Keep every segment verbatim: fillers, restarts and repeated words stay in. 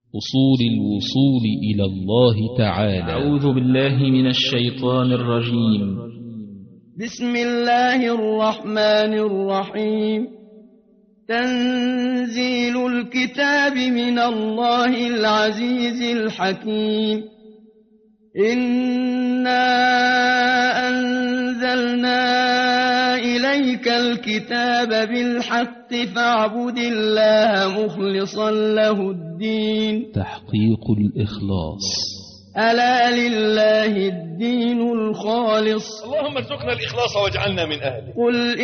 أصول الوصول إلى الله تعالى. أعوذ بالله من الشيطان الرجيم. بسم الله الرحمن الرحيم. تنزيل الكتاب من الله العزيز الحكيم. إنا أنزلنا إليك الكتاب بالحق فاعبد الله مخلصا له الدين. تحقيق الإخلاص. ألا لله الدين الخالص. اللهم ارزقنا الإخلاص واجعلنا من أهله. قل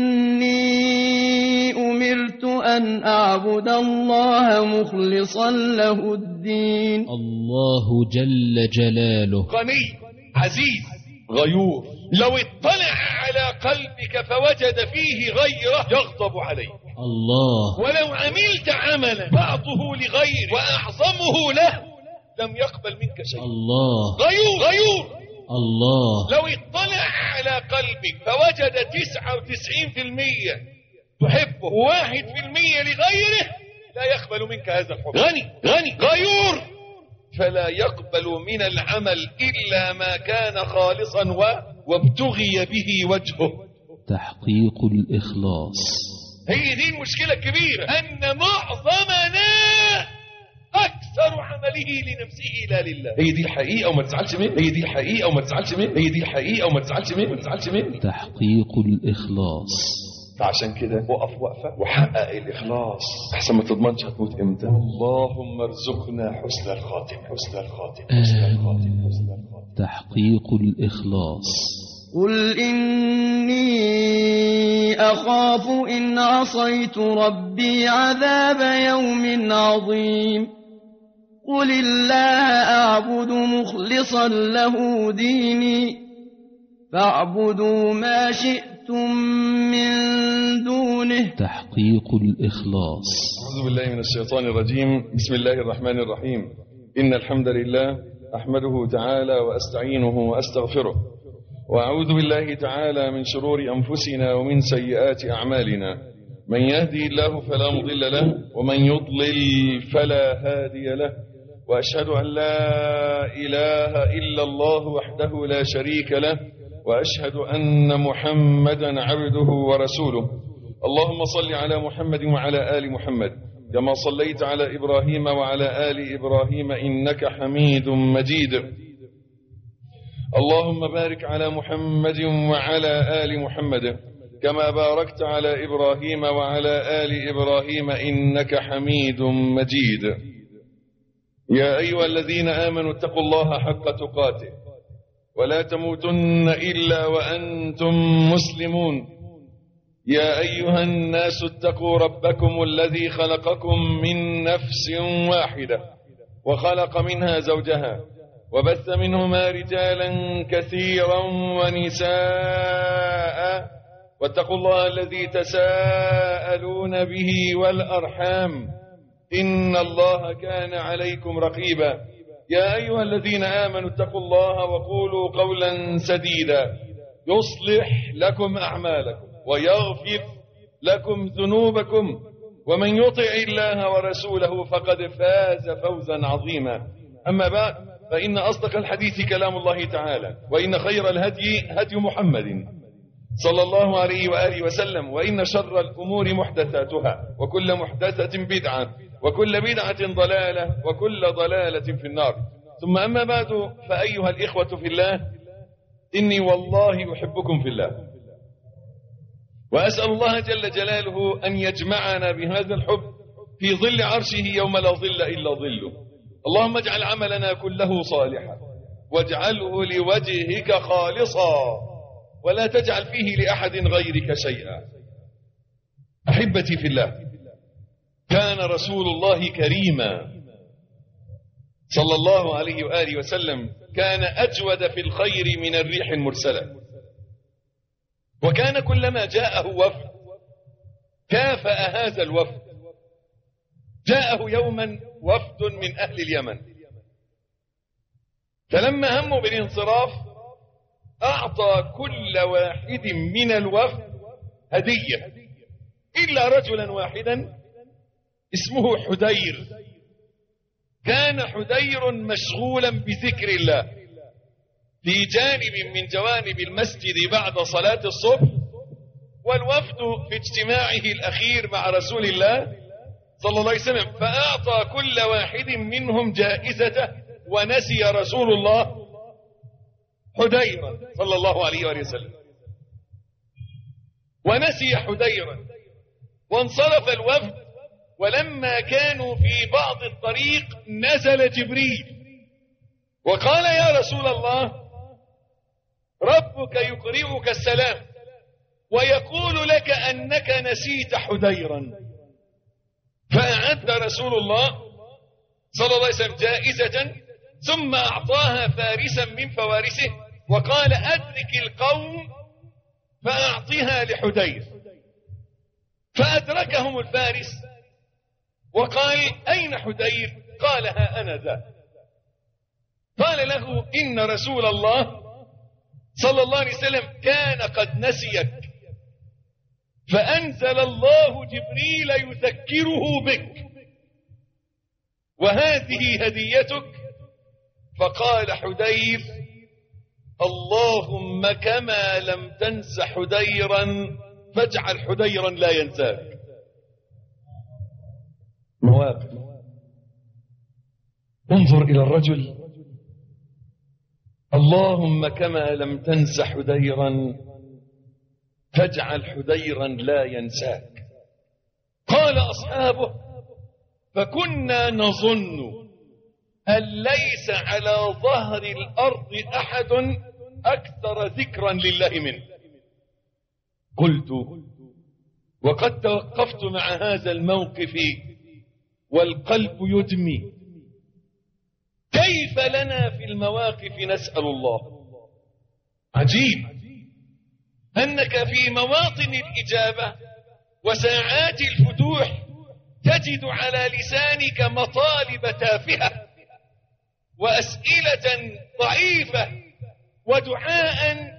إني أمرت أن أعبد الله مخلصا له الدين. الله جل جلاله غني عزيز غيور، لو اطلع على قلبك فوجد فيه غيره يغضب عليه. الله. ولو عملت عملا بعضه لغير وأعظمه له لم يقبل منك شيء. الله. غيور غيور الله. لو اطلع على قلبك فوجد تسعة وتسعين في المية تحبه وواحد في المية لغيره لا يقبل منك هذا الحب. غني غني غيور فلا يقبل من العمل إلا ما كان خالصا و... وابتغي به وجهه. تحقيق الإخلاص. هي دي المشكلة الكبيرة، أن معظمنا أكثر عمله لنفسه لا لله. هي دي الحقيقة وما تزعلش منه. هي دي الحقيقة وما تزعلش منه. هي دي الحقيقة وما تزعلش منه. ما تزعلش منه. تحقيق الإخلاص. فعشان كده وقف وقفة وحقق الإخلاص أحسن ما تضمنش هتموت إمتى. اللهم ارزقنا حسن الخاتم حسن الخاتم حسن الخاتم حسن الخاتم. تحقيق الإخلاص. قل إني أخاف إن عصيت ربي عذاب يوم عظيم. قل الله أعبد مخلصا له ديني فاعبدوا ما شئتم من دونه. تحقيق الإخلاص. أعوذ بالله من الشيطان الرجيم. بسم الله الرحمن الرحيم. إن الحمد لله أحمده تعالى وأستعينه وأستغفره، وأعوذ بالله تعالى من شرور أنفسنا ومن سيئات أعمالنا. من يهدي الله فلا مضل له ومن يضلل فلا هادي له، وأشهد أن لا إله إلا الله وحده لا شريك له، وأشهد أن محمدا عبده ورسوله. اللهم صل على محمد وعلى آل محمد كما صليت على إبراهيم وعلى آل إبراهيم إنك حميد مجيد. اللهم بارك على محمد وعلى آل محمد كما باركت على إبراهيم وعلى آل إبراهيم إنك حميد مجيد. يا أيها الذين آمنوا اتقوا الله حق تقاته ولا تموتن إلا وأنتم مسلمون. يا أيها الناس اتقوا ربكم الذي خلقكم من نفس واحدة وخلق منها زوجها وبث منهما رجالا كثيرا ونساء، واتقوا الله الذي تساءلون به والأرحام إن الله كان عليكم رقيبا. يا أيها الذين آمنوا اتقوا الله وقولوا قولا سديدا يصلح لكم أعمالكم ويغفر لكم ذنوبكم، ومن يطع الله ورسوله فقد فاز فوزا عظيما. أما بعد، فإن أصدق الحديث كلام الله تعالى، وإن خير الهدي هدي محمد صلى الله عليه وآله وسلم، وإن شر الأمور محدثاتها، وكل محدثة بدعة، وكل بدعة ضلالة، وكل ضلالة في النار. ثم أما بعد، فأيها الإخوة في الله، إني والله أحبكم في الله، وأسأل الله جل جلاله أن يجمعنا بهذا الحب في ظل عرشه يوم لا ظل إلا ظله. اللهم اجعل عملنا كله صالحا واجعله لوجهك خالصا ولا تجعل فيه لأحد غيرك شيئا. أحبتي في الله، كان رسول الله كريما صلى الله عليه وآله وسلم، كان أجود في الخير من الريح المرسلة، وكان كلما جاءه وفد كافأ هذا الوفد. جاءه يوما وفد من أهل اليمن، فلما هموا بالانصراف أعطى كل واحد من الوفد هدية إلا رجلا واحدا اسمه حدير. كان حدير مشغولا بذكر الله في جانب من جوانب المسجد بعد صلاة الصبح، والوفد في اجتماعه الأخير مع رسول الله صلى الله عليه وسلم، فأعطى كل واحد منهم جائزته، ونسي رسول الله حديرا صلى الله عليه وآله وسلم، ونسي حديرا، وانصرف الوفد. ولما كانوا في بعض الطريق نزل جبريل وقال: يا رسول الله، ربك يقرئك السلام ويقول لك أنك نسيت حديرا. فأعد رسول الله صلى الله عليه وسلم جائزة، ثم أعطاها فارسا من فوارسه وقال: أدرك القوم فأعطها لحدير. فأدركهم الفارس وقال: أين حدير؟ قال: ها أنا ذا. قال له: إن رسول الله صلى الله عليه وسلم كان قد نسيك، فأنزل الله جبريل يذكره بك، وهذه هديتك. فقال حدير: اللهم كما لم تنس حديرا فاجعل حديرا لا ينساك. مواقف. انظر إلى الرجل: اللهم كما لم تنس حديرا فاجعل حديرا لا ينساك. قال أصحابه: فكنا نظن أن ليس على ظهر الأرض أحد أكثر ذكرا لله منه. قلت: وقد توقفت مع هذا الموقف والقلب يدمي، كيف لنا في المواقف نسأل الله؟ عجيب أنك في مواطن الإجابة وساعات الفتوح تجد على لسانك مطالب تافهة وأسئلة ضعيفة ودعاء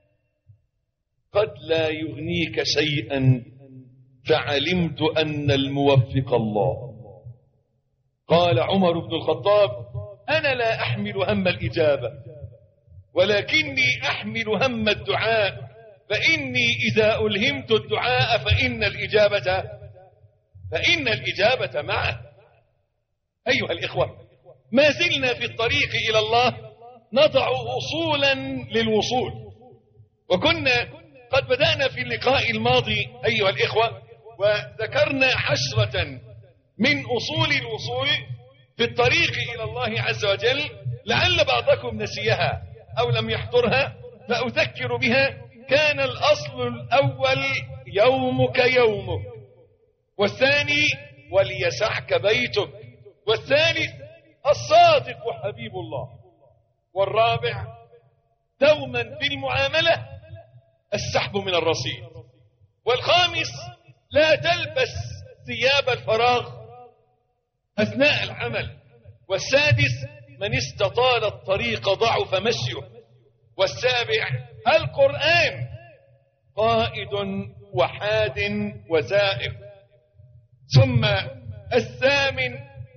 قد لا يغنيك شيئا، فعلمت أن الموفق الله. قال عمر بن الخطاب: أنا لا أحمل هم الإجابة، ولكني أحمل هم الدعاء، فإني إذا ألهمت الدعاء فإن الإجابة فإن الإجابة معه. أيها الإخوة، ما زلنا في الطريق إلى الله نضع أصولا للوصول، وكنا قد بدأنا في اللقاء الماضي أيها الإخوة وذكرنا عشرة من أصول الوصول في الطريق إلى الله عز وجل، لعل بعضكم نسيها أو لم يحضرها فأذكر بها. كان الأصل الأول يومك يومك، والثاني وليسعك بيتك، والثالث الصادق حبيب الله، والرابع دوما في المعاملة السحب من الرصيد، والخامس لا تلبس ثياب الفراغ أثناء العمل، والسادس من استطال الطريق ضعف مشيه، والسابع القرآن قائد وحاد وسائر، ثم الثامن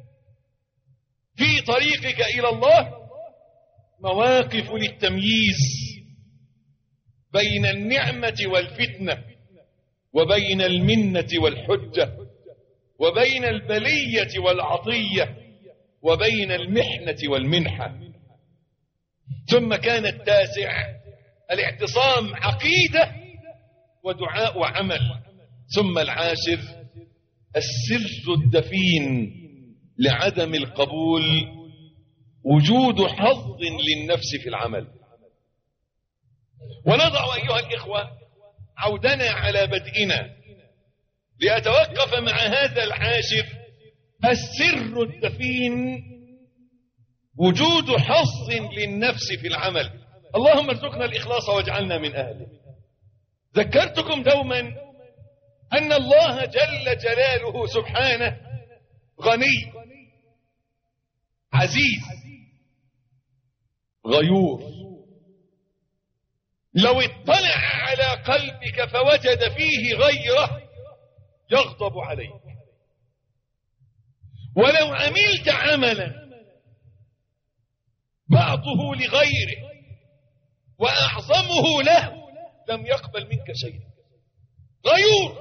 في طريقك إلى الله مواقف للتمييز بين النعمة والفتنة، وبين المنة والحجة، وبين البلية والعطية، وبين المحنة والمنحة. ثم كان التاسع الاعتصام عقيدة ودعاء وعمل. ثم العاشر السر الدفين لعدم القبول وجود حظ للنفس في العمل. ونضع أيها الإخوة عودنا على بدئنا لأتوقف مع هذا العاشر: السر الدفين وجود حظ للنفس في العمل. اللهم ارزقنا الإخلاص واجعلنا من أهله. ذكرتكم دوما أن الله جل جلاله سبحانه غني عزيز غيور. لو اطلع على قلبك فوجد فيه غيره يغضب عليك، ولو عملت عملا بعضه لغيره وأعظمه له لم يقبل منك شيئا. غيور.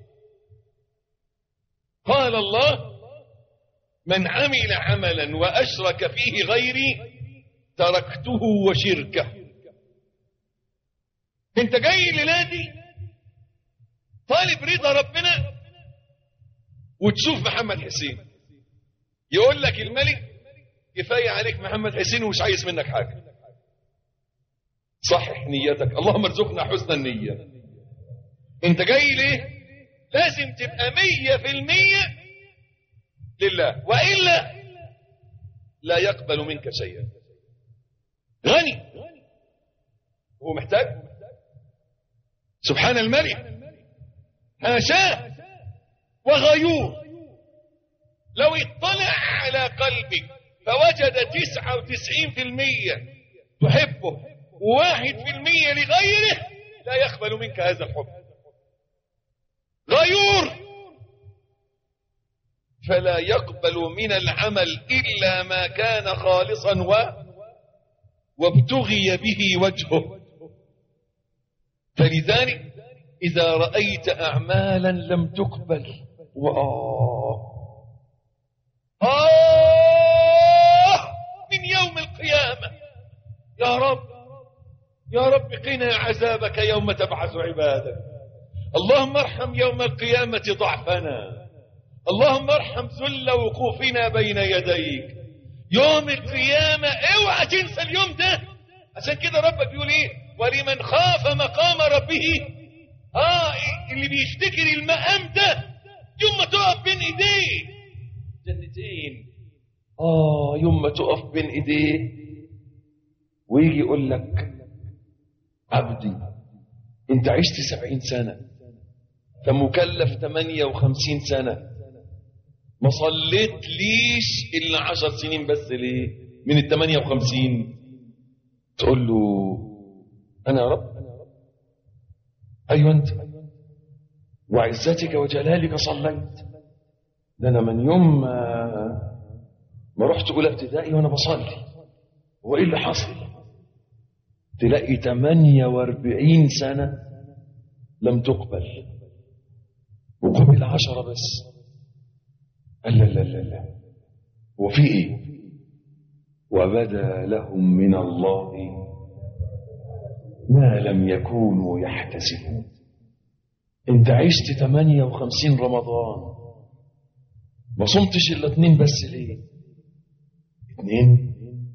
قال الله: من عمل عملا وأشرك فيه غيري تركته وشركه. انت جاي لنادي طالب رضا ربنا وتشوف محمد حسين يقول لك الملك كفاية عليك محمد حسين ومش عايز منك حاجة. صحح نيتك، اللهم ارزقنا حسن النية. انت جاي ليه؟ لازم تبقى مية في المية لله، وإلا لا يقبل منك شيئا. غني هو محتاج؟ سبحان الملك، حاشاه. وغيور، لو اطلع على قلبك فوجد تسعة وتسعين في المية تحبه وواحد في المية لغيره لا يقبل منك هذا الحب. غيور، فلا يقبل من العمل إلا ما كان خالصا و وابتغي به وجهه. فلذلك إذا رأيت أعمالا لم تقبل وآه آه من يوم القيامة، يا رب يا رب قنا عذابك يوم تبعث عبادك. اللهم ارحم يوم القيامة ضعفنا، اللهم ارحم ذل وقوفنا بين يديك يوم القيامة. اوعى تنسى اليوم ده. عشان كده ربك بيقول ايه؟ ولمن خاف مقام ربه، اه اللي بيفتكر المقام ده يوم ما تقف بين ايديه جنتين. اه يوم ما تقف بين ايديه ويجي يقول لك عبدي انت عشت سبعين سنة، فمكلف ثمانية وخمسين سنة، ما صليت ليش إلا عشر سنين بس، ليه من الثمانية وخمسين؟ تقول له أنا يا رب. أيوة أنت، وعزتك وجلالك صليت. ده أنا من يوم ما رحت أولى ابتدائي وأنا بصلي. هو إيه اللي حصل؟ تلاقي ثمانية وأربعين سنة لم تقبل وقبل عشرة بس. لا لا لا لا، وفي ايه؟ وبدا لهم من الله ما لم يكونوا يحتسبون. انت عشت ثمانية وخمسين رمضان ما صمتش الا اتنين بس، ليه اتنين؟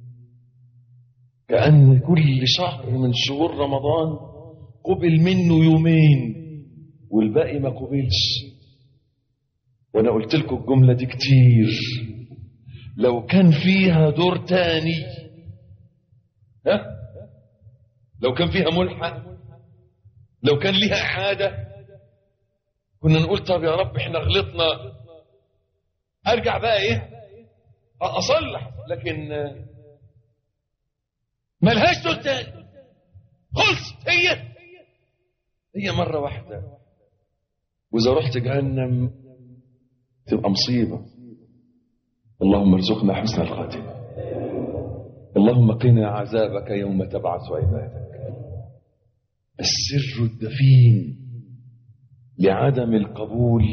كأن كل شهر من شهور رمضان قبل منه يومين والباقي ما قبلش. وانا قلت لكم الجملة دي كتير، لو كان فيها دور تاني، ها لو كان فيها ملحق، لو كان ليها عادة، كنا نقول طب يا رب احنا غلطنا ارجع بقى ايه اصلح. لكن ملهاش دور تاني، خلصت. هي هي مرة واحدة، واذا رحت جهنم تبقى مصيبة. اللهم ارزقنا حسن الخاتمة، اللهم قنا عذابك يوم تبعث عبادك. السر الدفين لعدم القبول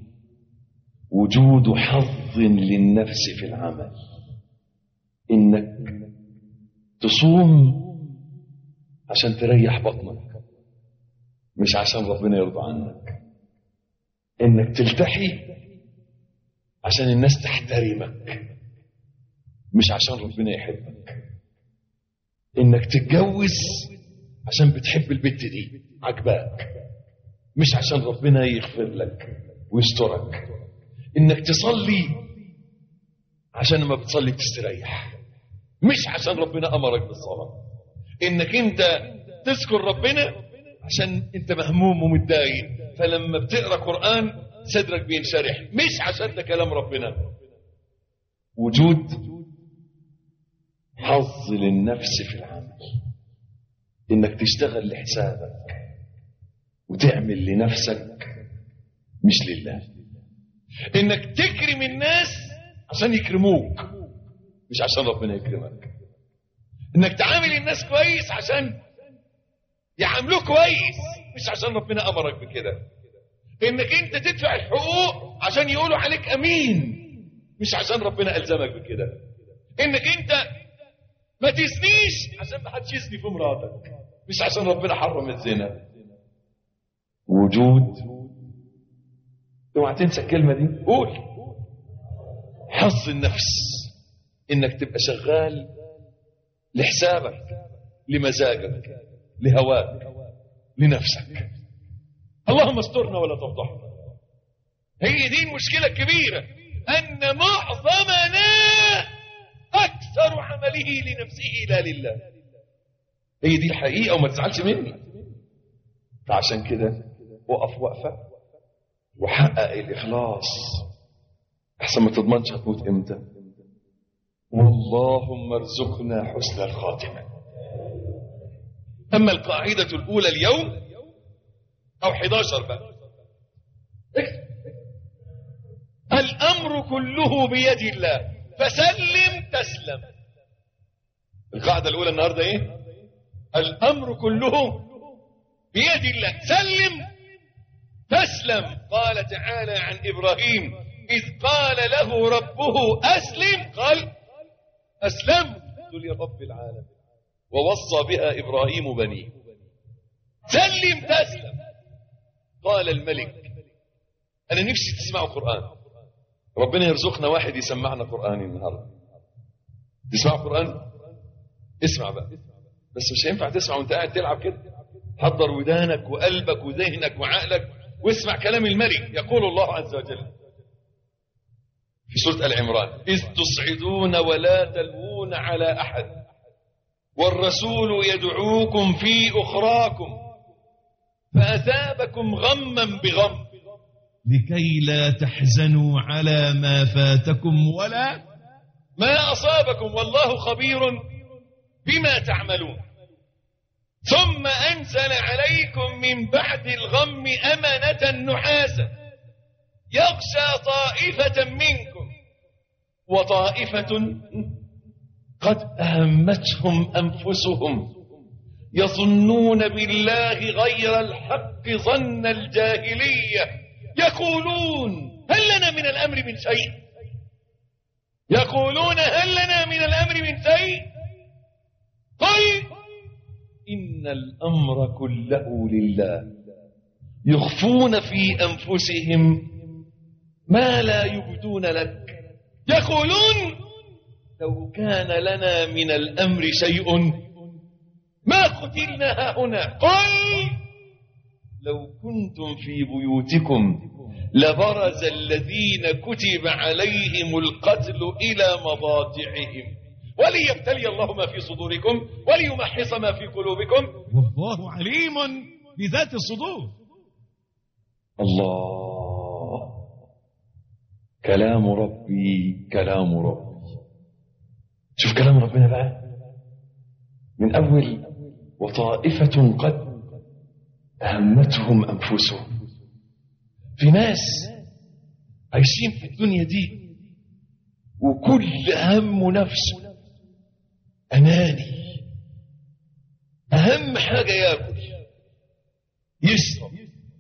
وجود حظ للنفس في العمل. انك تصوم عشان تريح بطنك مش عشان ربنا يرضى عنك. انك تلتحي عشان الناس تحترمك مش عشان ربنا يحبك. انك تتجوز عشان بتحب البت دي عجباك مش عشان ربنا يغفر لك ويسترك. انك تصلي عشان ما بتصلي بتستريح مش عشان ربنا امرك بالصلاة. انك انت تذكر ربنا عشان انت مهموم ومتضايق، فلما بتقرأ قرآن صدرك بينشرح مش عشان ده كلام ربنا. وجود حظ للنفس في العمل، انك تشتغل لحسابك وتعمل لنفسك مش لله. انك تكرم الناس عشان يكرموك مش عشان ربنا يكرمك. انك تعامل الناس كويس عشان يعاملوك كويس، مش عشان ربنا امرك بكده. انك انت تدفع الحقوق عشان يقولوا عليك امين، مش عشان ربنا الزمك بكده. انك انت ما تزنيش عشان ما حدش يزني في مراتك، مش عشان ربنا حرم الزنا. وجود، اوعى تنسى الكلمه دي، قول حظ النفس، انك تبقى شغال لحسابك، لمزاجك، لهواك، لنفسك. اللهم استرنا ولا تفضحنا. هي دي المشكله الكبيره، ان معظمنا اكثر عمله لنفسه لا لله. هي دي الحقيقه وما تزعلش مني. فعشان كده وقف وقفه وحقق الاخلاص، احسن ما تضمنش هتموت امتى. واللهم ارزقنا حسن الخاتمه. اما القاعده الاولى اليوم او احد عشر بقى، الامر كله بيد الله فسلم تسلم. القاعده الاولى النهارده ايه؟ الامر كله بيد الله سلم تسلم. قال تعالى عن ابراهيم اذ قال له ربه اسلم قال اسلمت لرب العالمين ووصى بها ابراهيم بنيه. سلم تسلم. قال الملك انا نفسي تسمعوا قرآن، ربنا يرزقنا واحد يسمعنا قرآن النهارده. تسمعوا قرآن؟ اسمع بقى، بس مش هينفع تسمع وانت قاعد تلعب كده. حضر ودانك وقلبك وذهنك وعقلك واسمع كلام الملك. يقول الله عز وجل في سورة آل عمران إذ تصعدون ولا تلوون على أحد والرسول يدعوكم في أخراكم فأثابكم غما بغم لكي لا تحزنوا على ما فاتكم ولا ما أصابكم والله خبير بما تعملون ثم أنزل عليكم من بعد الغم أمنة نحاسا يغشى طائفة منكم وطائفة قد أهمتهم أنفسهم يظنون بالله غير الحق ظن الجاهلية يقولون هل لنا من الأمر من شيء يقولون هل لنا من الأمر من شيء قل إن الأمر كله لله يخفون في أنفسهم ما لا يبدون لك يقولون لو كان لنا من الأمر شيء ما قتلنا هنا قل لو كنتم في بيوتكم لبرز الذين كتب عليهم القتل إلى مضاجعهم وليبتلي الله ما في صدوركم وليمحص ما في قلوبكم والله عليم بذات الصدور. الله كلام ربي كلام ربي. شوف كلام ربنا بقى من أول وطائفة قد أهمتهم أنفسهم. في ناس عايشين في الدنيا دي وكل هم نفسه أناني. أهم حاجة يأكل يشرب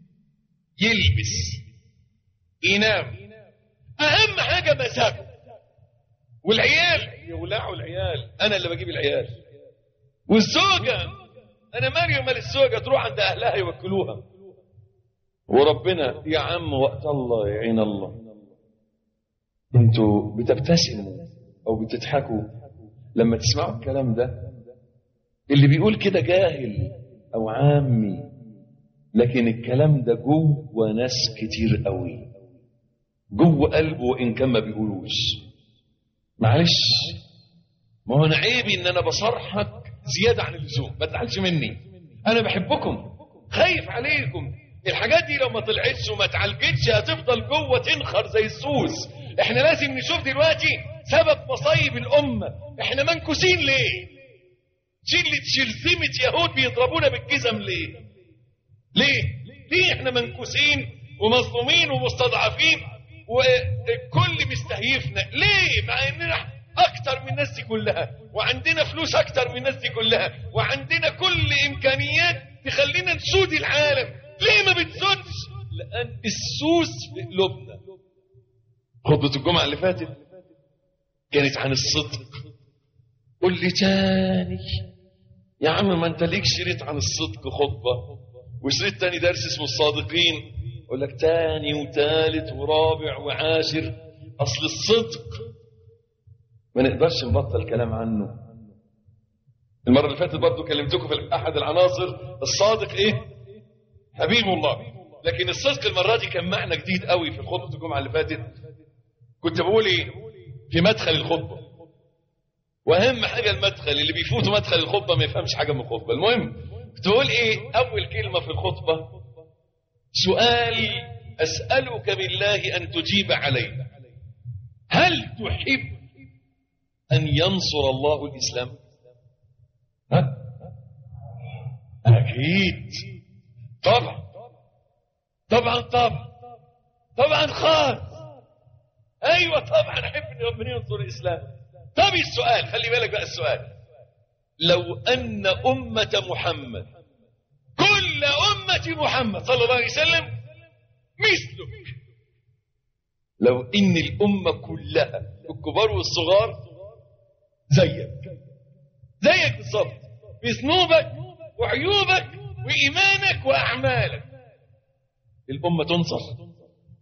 يلبس ينام، أهم حاجة مزاجه. والعيال يولعوا العيال، أنا اللي بجيب العيال. والزوجة أنا مالي ومال الزوجة تروح عند أهلها يوكلوها. وربنا يا عم وقت الله يعين الله. انتوا بتبتسموا أو بتضحكوا لما تسمعوا الكلام ده. اللي بيقول كده جاهل أو عامي، لكن الكلام ده جوه ناس كتير قوي جوه قلبه وإن كان ما بيقولوش. معلش، ما هو أنا عيبي إن أنا بصرحك زيادة عن اللزوم، ما تزعلش مني. أنا بحبكم، خايف عليكم. الحاجات دي لو ما طلعتش وما تعالجتش هتفضل جوه تنخر زي السوس. احنا لازم نشوف دلوقتي سبب مصايب الأمة. احنا منكوسين ليه؟ شلة شلزمة يهود بيضربونا بالجزم ليه؟ ليه؟ ليه احنا منكوسين ومظلومين ومستضعفين والكل مستهيفنا؟ ليه؟ مع اننا اكتر من الناس دي كلها، وعندنا فلوس اكتر من الناس دي كلها، وعندنا كل امكانيات تخلينا نسود العالم. ليه ما بتسودش؟ لان السوس في قلوبنا. خطبة الجمعة اللي فاتت كانت عن الصدق. قل لي تاني يا عم، ما انت ليك شريط عن الصدق خطبة، وشريط تاني درس اسمه الصادقين. اقول لك تاني وتالت ورابع وعاشر. اصل الصدق ما نقدرش نبطل كلام عنه. المرة اللي فاتت برضو كلمتكم في احد العناصر، الصادق ايه؟ حبيب الله. لكن الصدق المرة دي كان معنى جديد قوي في خطبة الجمعة اللي فاتت. كنت بقول ايه في مدخل الخطبة، واهم حاجة المدخل. اللي بيفوتوا مدخل الخطبة ما يفهمش حاجة من الخطبة. المهم كنت بقول ايه اول كلمة في الخطبة؟ سؤال اسألك بالله ان تجيب عليه. هل تحب ان ينصر الله الاسلام؟ ها؟ اكيد طبعا طبعا طبعا طبعا خالص. ايوه طبعا احب ان ربنا ينصر الاسلام. طب السؤال، خلي بالك بقى السؤال، لو ان امة محمد، كل امة محمد صلى الله عليه وسلم مثلك، لو ان الامة كلها الكبار والصغار زيك زيك بالظبط، بذنوبك وعيوبك وايمانك واعمالك، الامة تنصر؟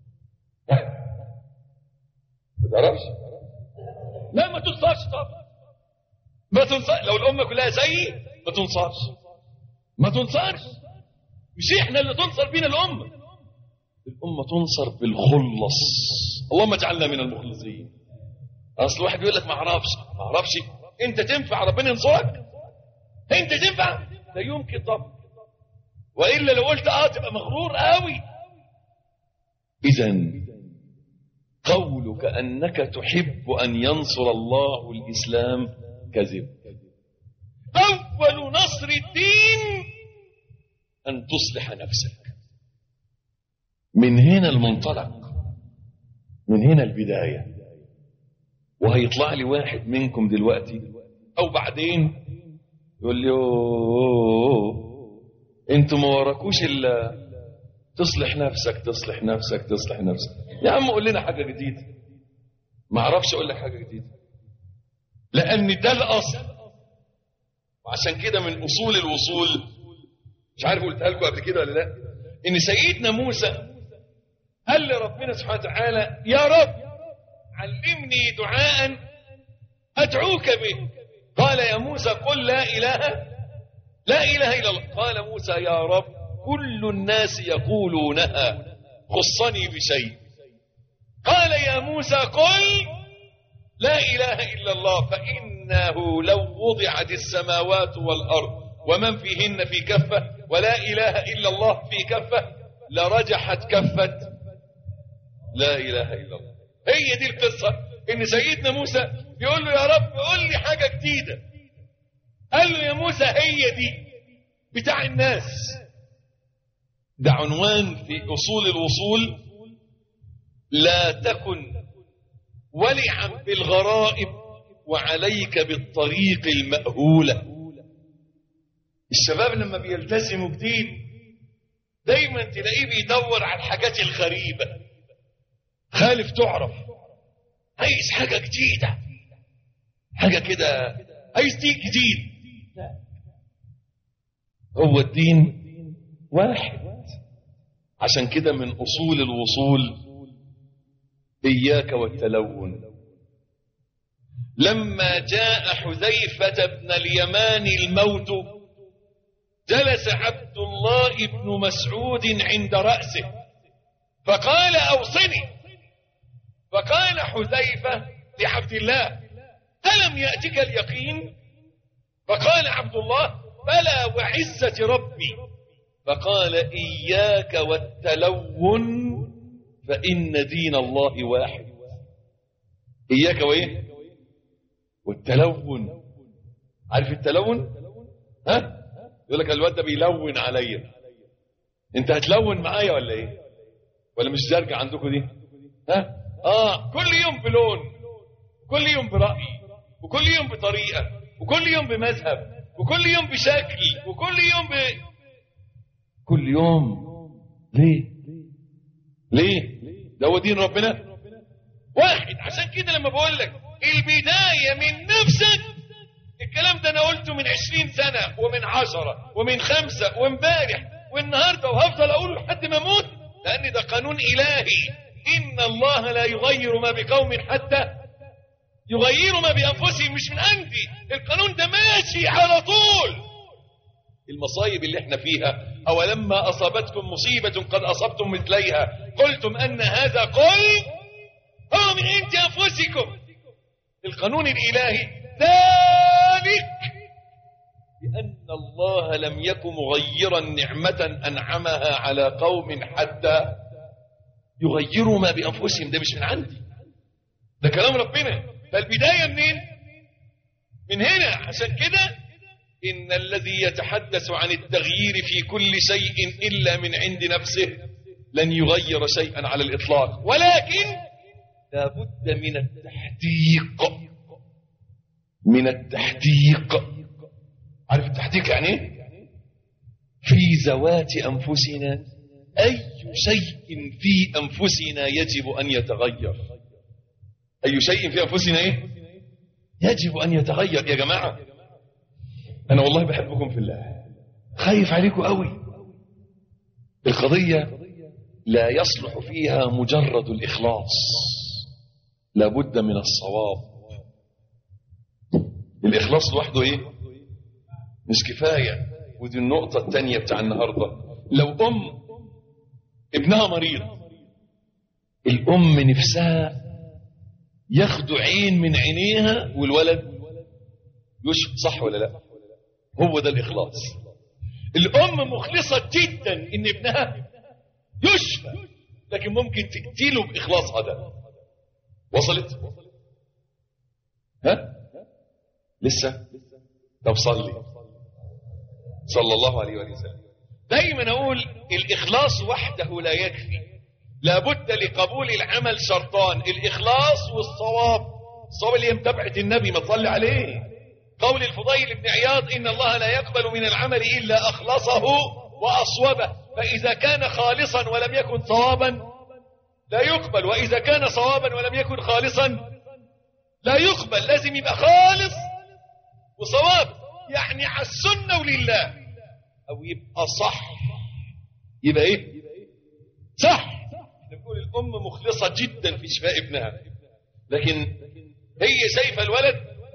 ما تعرفش؟ لا ما تنصرش طبعا. ما تنصر. لو الامه كلها زيي ما تنصرش، ما تنصرش. مش احنا اللي تنصر بينا الامه، الامه تنصر بالخلص. اللهم اجعلنا من المخلصين. اصل واحد يقول لك ما اعرفش ما اعرفش. انت تنفع ربنا ينصرك؟ انت تنفع؟ لا يمكن طبعا. والا لو قلت اه تبقى مغرور قوي. اذا قولك أنك تحب أن ينصر الله الإسلام كذب. أول نصر الدين أن تصلح نفسك. من هنا المنطلق، من هنا البداية. وهيطلع لي واحد منكم دلوقتي أو بعدين يقول لي أوه انتوا ما وراكوش إلا تصلح نفسك تصلح نفسك تصلح نفسك. يا عم قول لنا حاجة جديدة. ما اعرفش اقول لك حاجة جديدة، لان ده الاصل. وعشان كده من اصول الوصول، مش عارف قلتها لكم قبل كده ولا لا، ان سيدنا موسى قال لربنا سبحانه وتعالى يا رب علمني دعاء ادعوك به. قال يا موسى قل لا اله لا اله الا الله. قال موسى يا رب كل الناس يقولونها خصني بشيء. قال يا موسى قل لا إله إلا الله فإنه لو وضعت السماوات والأرض ومن فيهن في كفة ولا إله إلا الله في كفة لرجحت كفة لا إله إلا الله. هي دي القصة، إن سيدنا موسى يقول له يا رب قل لي حاجة جديدة. قال له يا موسى هي دي بتاع الناس. ده عنوان في أصول الوصول. لا تكن ولعا بالغرائب وعليك بالطريق المأهولة. الشباب لما بيلتزموا جديد دايما تلاقيه بيدور على الحاجات الغريبة. خالف تعرف، عايز حاجة جديدة، حاجة كده، عايز دين جديد. هو الدين واحد. عشان كده من أصول الوصول إياك والتلون. لما جاء حذيفة بن اليمان الموت جلس عبد الله بن مسعود عند رأسه فقال أوصني. فقال حذيفة لعبد الله ألم يأتك اليقين؟ فقال عبد الله بلى وعزة ربي. فقال إياك والتلون فإن دين الله واحد. إياك وإيه؟ والتلون. عارف التلون؟ ها؟ يقول لك الواد ده بيلون عليا. انت هتلون معايا ولا ايه؟ ولا مش زرقة عندكم دي؟ ها؟ اه كل يوم بلون، كل يوم برأي، وكل يوم بطريقة وكل يوم بمذهب وكل يوم بشكل وكل يوم ب... كل يوم ليه ليه ده هو دين ربنا واحد. عشان كده لما بقول لك البداية من نفسك، الكلام ده انا قلته من عشرين سنة ومن عشرة ومن خمسة وامبارح والنهاردة وهفضل اقوله لحد ما اموت، لان ده قانون الهي. ان الله لا يغير ما بقوم حتى يغيروا ما بانفسهم. مش من عندي، القانون ده ماشي على طول. المصايب اللي احنا فيها، اولما اصابتكم مصيبة قد اصبتم مثليها قلتم ان هذا قل هو من عند انفسكم. القانون الالهي ذلك بان الله لم يكن مغيرا نعمة انعمها على قوم حتى يغيروا ما بانفسهم. ده مش من عندي، ده كلام ربنا. فالبداية منين؟ من هنا. عشان كده إن الذي يتحدث عن التغيير في كل شيء إلا من عند نفسه لن يغير شيئا على الإطلاق، ولكن لابد من التحديق. من التحديق. عارف التحديق يعني ايه؟ في ذوات أنفسنا أي شيء في أنفسنا يجب أن يتغير. أي شيء في أنفسنا إيه؟ يجب أن يتغير. يا جماعة أنا والله بحبكم في الله، خايف عليكم قوي. القضية لا يصلح فيها مجرد الإخلاص، لابد من الصواب. الإخلاص لوحده إيه؟ مش كفاية. ودي النقطة الثانية بتاع النهاردة. لو أم ابنها مريض، الأم نفسها ياخدوا عين من عينيها والولد يشفى، صح ولا لا؟ هو ده الإخلاص. الأم مخلصة جدا إن ابنها يشفى، لكن ممكن تقتله بإخلاصها ده. وصلت؟ ها؟ لسه؟ طب صلي صلى الله عليه وسلم. دايما أقول الإخلاص وحده لا يكفي، لابد لقبول العمل شرطان: الإخلاص والصواب. الصواب اللي هي متابعة النبي، ما تصلي عليه. قول الفضيل بن عياض: إن الله لا يقبل من العمل إلا أخلصه وأصوبه، فإذا كان خالصا ولم يكن صوابا لا يقبل، وإذا كان صوابا ولم يكن خالصا لا يقبل. لازم يبقى خالص وصواب، يعني على السنة ولله، أو يبقى صح. يبقى إيه؟ صح. نقول الأم مخلصة جدا في شفاء ابنها، لكن هي شايفة الولد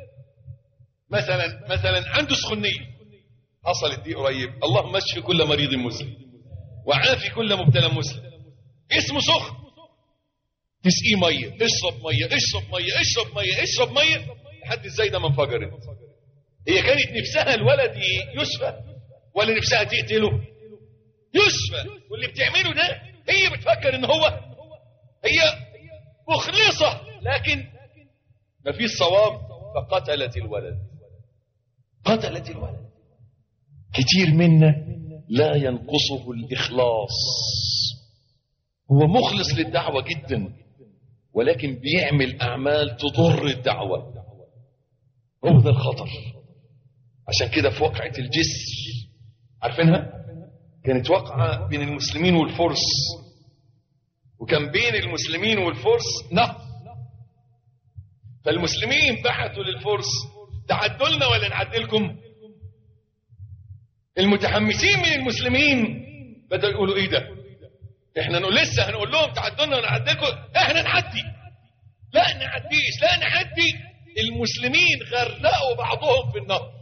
مثلا مثلا عنده سخونية، حصلت دي قريب، اللهم اشف كل مريض مسلم وعافي كل مبتلى مسلم. اسمه سخن، تسقيه ميه، اشرب ميه اشرب ميه اشرب ميه اشرب ميه لحد ازاي ده ما انفجرت. هي كانت نفسها الولد يشفى ولا نفسها تقتله؟ يشفى. واللي بتعمله ده هي بتفكر ان هو هي مخلصة، لكن ما فيش صواب، فقتلت الولد. قتلت الولد. كتير منا لا ينقصه الإخلاص، هو مخلص للدعوة جدا، ولكن بيعمل أعمال تضر الدعوة. هو ده الخطر. عشان كده في وقعة الجسر، عارفينها؟ كانت وقعة بين المسلمين والفرس، وكان بين المسلمين والفرس نهر، فالمسلمين بعثوا للفرس: تعدوا لنا ولا نعدلكم؟ المتحمسين من المسلمين بدأوا يقولوا: ايه ده؟ احنا نقول لسه هنقول لهم تعدوا لنا ونعدلكم، احنا نعدي. لا نعديش، لا نعدي. المسلمين غرقوا بعضهم في النهر،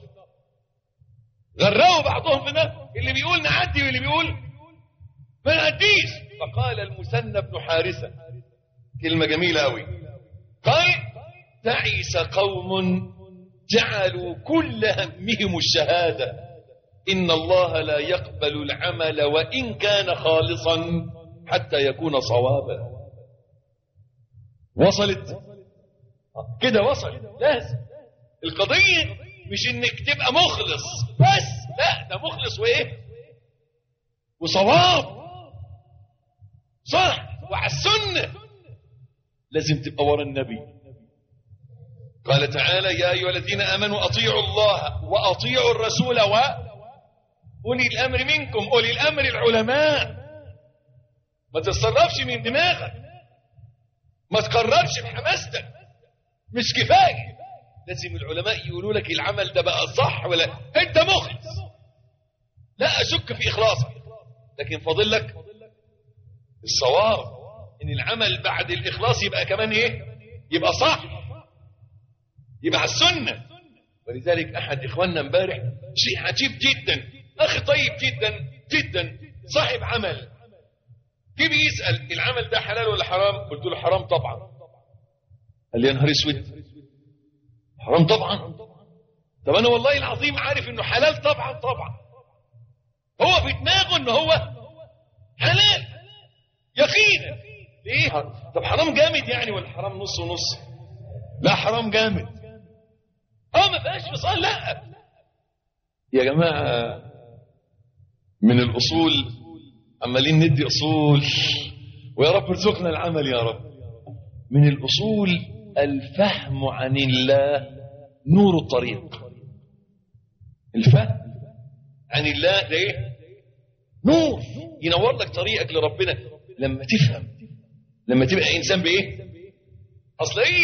غرقوا بعضهم في النهر، اللي بيقول نعدي واللي بيقول ما نعديش. فقال المثنى بن حارثة كلمة جميلة قوي، قال: تعس قوم جعلوا كل همهم الشهادة، إن الله لا يقبل العمل وإن كان خالصا حتى يكون صوابا. وصلت كده؟ وصلت. لازم القضية مش انك تبقى مخلص بس، لا، ده مخلص وايه وصواب، صح، وعلى السنة. لازم تبقى ورا النبي، قال تعالى يا أيها الذين آمنوا أطيعوا الله وأطيعوا الرسول وأولي الأمر منكم. أولي الأمر العلماء. ما تتصرفش من دماغك، ما تقررش بحماستك، مش كفاية، لازم العلماء يقولوا لك العمل ده بقى صح ولا انت مخلص. لا أشك في إخلاصك، لكن فاضل لك الصواب، ان العمل بعد الإخلاص يبقى كمان ايه، يبقى صح، يبقى على السنة. ولذلك أحد إخواننا امبارح شيء عجيب جدا، أخي طيب جدا جدا، صاحب عمل، جه بيسأل العمل ده حلال ولا حرام؟ قلت له حرام طبعا. قال لي يا نهار اسود، حرام طبعا؟ طب أنا والله العظيم عارف إنه حلال طبعا طبعا. هو في دماغه إنه هو حلال يقينا. ليه؟ طب حرام جامد يعني ولا حرام نص ونص؟ لا حرام جامد. اه ما فيهاش فصال. لا يا جماعة، من الأصول عمالين ندي أصول، ويا رب ارزقنا العمل يا رب. من الأصول الفهم عن الله نور الطريق. الفهم عن الله ده ايه؟ نور ينور لك طريقك لربنا. لما تفهم، لما تبقى إنسان بإيه؟ أصل هي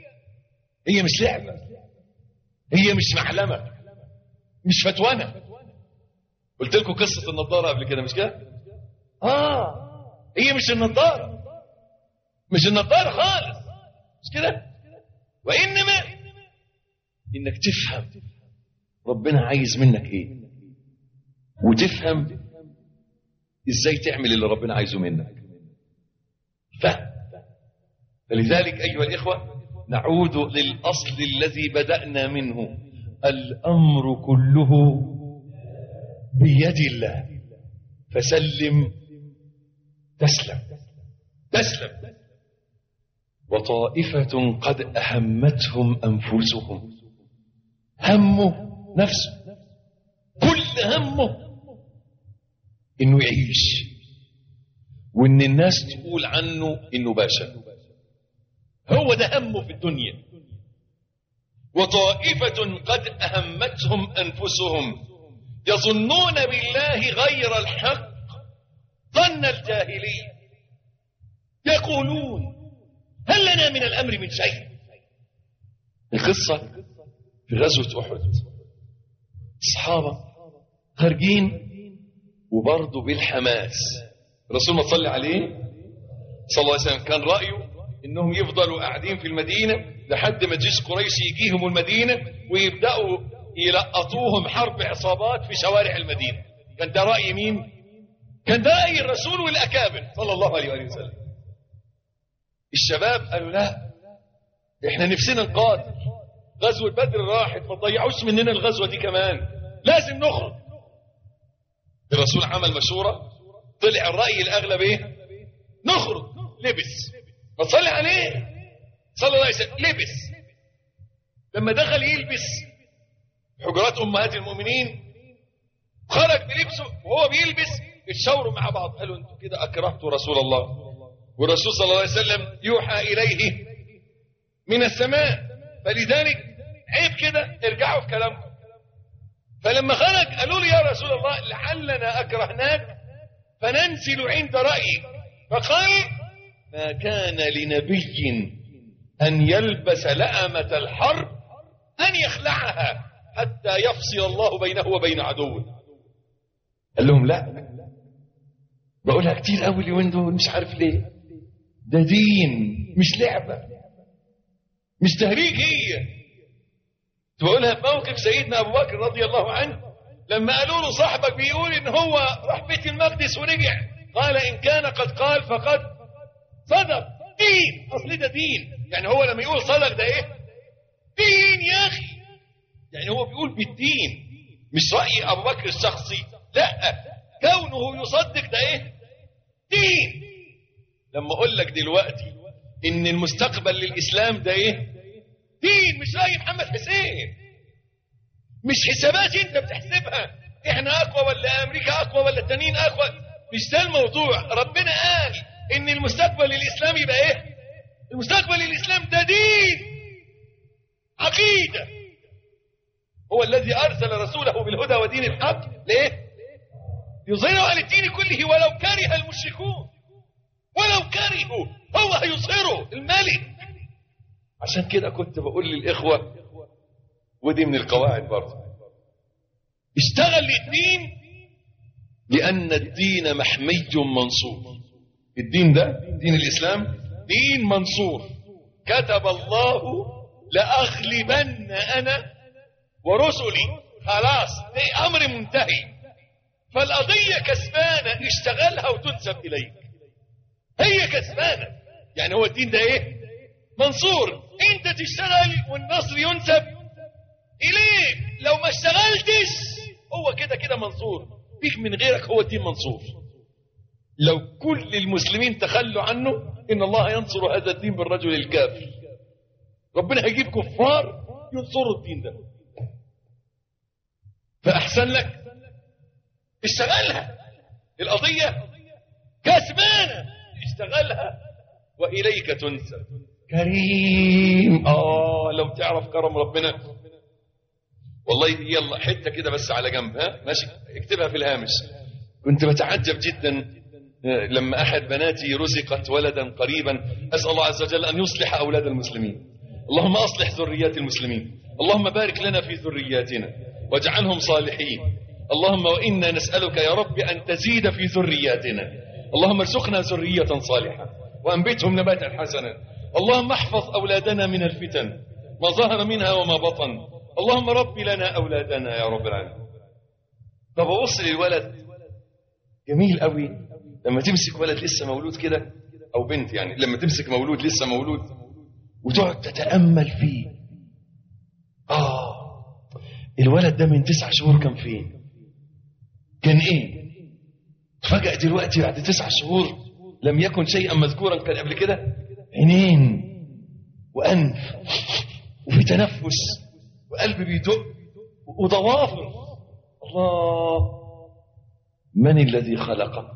هي مش لعبة، هي مش معلمة، مش فتوانة. قلت لكم قصة النظارة قبل كده مش كده؟ آه هي مش النظارة، مش النظارة خالص، مش كده؟ وإنما إنك تفهم ربنا عايز منك إيه، وتفهم إزاي تعمل اللي ربنا عايزه منك. فهم. فلذلك أيها الإخوة نعود للأصل الذي بدأنا منه، الأمر كله بيد الله، فسلم تسلم تسلم. وطائفة قد أهمتهم أنفسهم، همه نفسه، كل همه إنه يعيش، وإن الناس تقول عنه إنه باشا. هو ده همه في الدنيا. وطائفة قد أهمتهم أنفسهم يظنون بالله غير الحق ظن الجاهلية، يقولون هل لنا من الأمر من شيء. القصة في غزوة أحد، الصحابة خارجين وبرضه بالحماس. الرسول ما صلى عليه صلى الله عليه وسلم كان رأيه إنهم يفضلوا قاعدين في المدينة لحد ما جيش قريش يجيهم المدينة ويبدأوا يلقطوهم حرب عصابات في شوارع المدينة. كان ده رأي مين؟ كان ده رأي الرسول والأكابر صلى الله عليه وسلم. الشباب قالوا لا، احنا نفسنا نقاتل، غزوة بدر راحت، ما تضيعوش مننا الغزوة دي كمان، لازم نخرج. الرسول عمل مشورة، طلع الرأي الأغلب ايه؟ نخرج. لبس، فصلي عليه صلى الله عليه وسلم، لبس. لما دخل يلبس حجرات أمهات المؤمنين، خرج بلبسه وهو بيلبس، اتشاوروا مع بعض، قالوا انتوا كده أكرهتوا رسول الله، والرسول صلى الله عليه وسلم يوحى إليه من السماء، فلذلك عيب كده، ارجعوا في كلامكم. فلما خرج قالوا له يا رسول الله لعلنا أكرهناك فننزل عند رأيك. فقال ما كان لنبي أن يلبس لأمة الحرب أن يخلعها حتى يفصل الله بينه وبين عدوه. قال لهم لا، بقولها كتير قوي اليومين دول، مش عارف ليه، ده دين مش لعبة، مش تهريج. هي تقولها في موقف سيدنا أبو بكر رضي الله عنه لما قالوا له صاحبك بيقول إن هو راح بيت المقدس ورجع، قال إن كان قد قال فقد صدق. دين، أصل ده دين. يعني هو لما يقول صدق ده إيه؟ دين يا أخي. يعني هو بيقول بالدين، مش رأي أبو بكر الشخصي، لا، كونه يصدق ده إيه؟ دين. لما أقول لك دلوقتي إن المستقبل للإسلام ده إيه؟ دين، مش رأي محمد حسين، مش حسابات أنت بتحسبها إحنا أقوى ولا أمريكا أقوى ولا التانيين أقوى، مش ده الموضوع. ربنا قال إن المستقبل للإسلام يبقى إيه؟ المستقبل للإسلام ده دين. عقيدة. هو الذي أرسل رسوله بالهدى ودين الحق ليه؟ يظهره على الدين كله ولو كره المشركون، ولو كرهوا هو هيظهره الملك. عشان كده كنت بقول للإخوة، ودي من القواعد برضه، اشتغل للدين، لأن الدين محمي منصور. الدين ده دين الإسلام دين منصور. كتب الله لأغلبن أنا ورسلي. خلاص، ده أمر منتهي. فالقضية كسبانة، اشتغلها وتنسب إليك. هي كسبانة، يعني هو الدين ده ايه؟ منصور. انت تشتغل والنصر ينسب إليك. لو ما اشتغلتش هو كده كده منصور بيك، من غيرك هو الدين منصور. لو كل المسلمين تخلوا عنه، إن الله ينصر هذا الدين بالرجل الكافر. ربنا هيجيب كفار ينصروا الدين ده. فأحسن لك اشتغلها، القضية كسبانة، اشتغلها وإليك تنسب. كريم، آه لو تعرف كرم ربنا. والله يلا حتة كده بس على جنب، ها ماشي، اكتبها في الهامش. كنت بتعجب جدا لما أحد بناتي رزقت ولدا قريبا. أسأل الله عز وجل أن يصلح أولاد المسلمين. اللهم أصلح ذريات المسلمين، اللهم بارك لنا في ذرياتنا واجعلهم صالحين. اللهم وإنا نسألك يا رب أن تزيد في ذرياتنا. اللهم ارزقنا ذرية صالحة وأنبتهم نباتا حسنا. اللهم احفظ أولادنا من الفتن ما ظهر منها وما بطن. اللهم رب لنا أولادنا يا رب العالمين. طب أبص للولد، جميل قوي لما تمسك ولد لسه مولود كده، أو بنت يعني، لما تمسك مولود لسه مولود وتقعد تتأمل فيه. آه الولد ده من تسع شهور كان فين؟ كان إيه؟ فجأة دلوقتي بعد تسع شهور لم يكن شيئا مذكورا. كان قبل كده عينين وأنف وفي تنفس وقلب بيدق وضوافر. الله، من الذي خلقه؟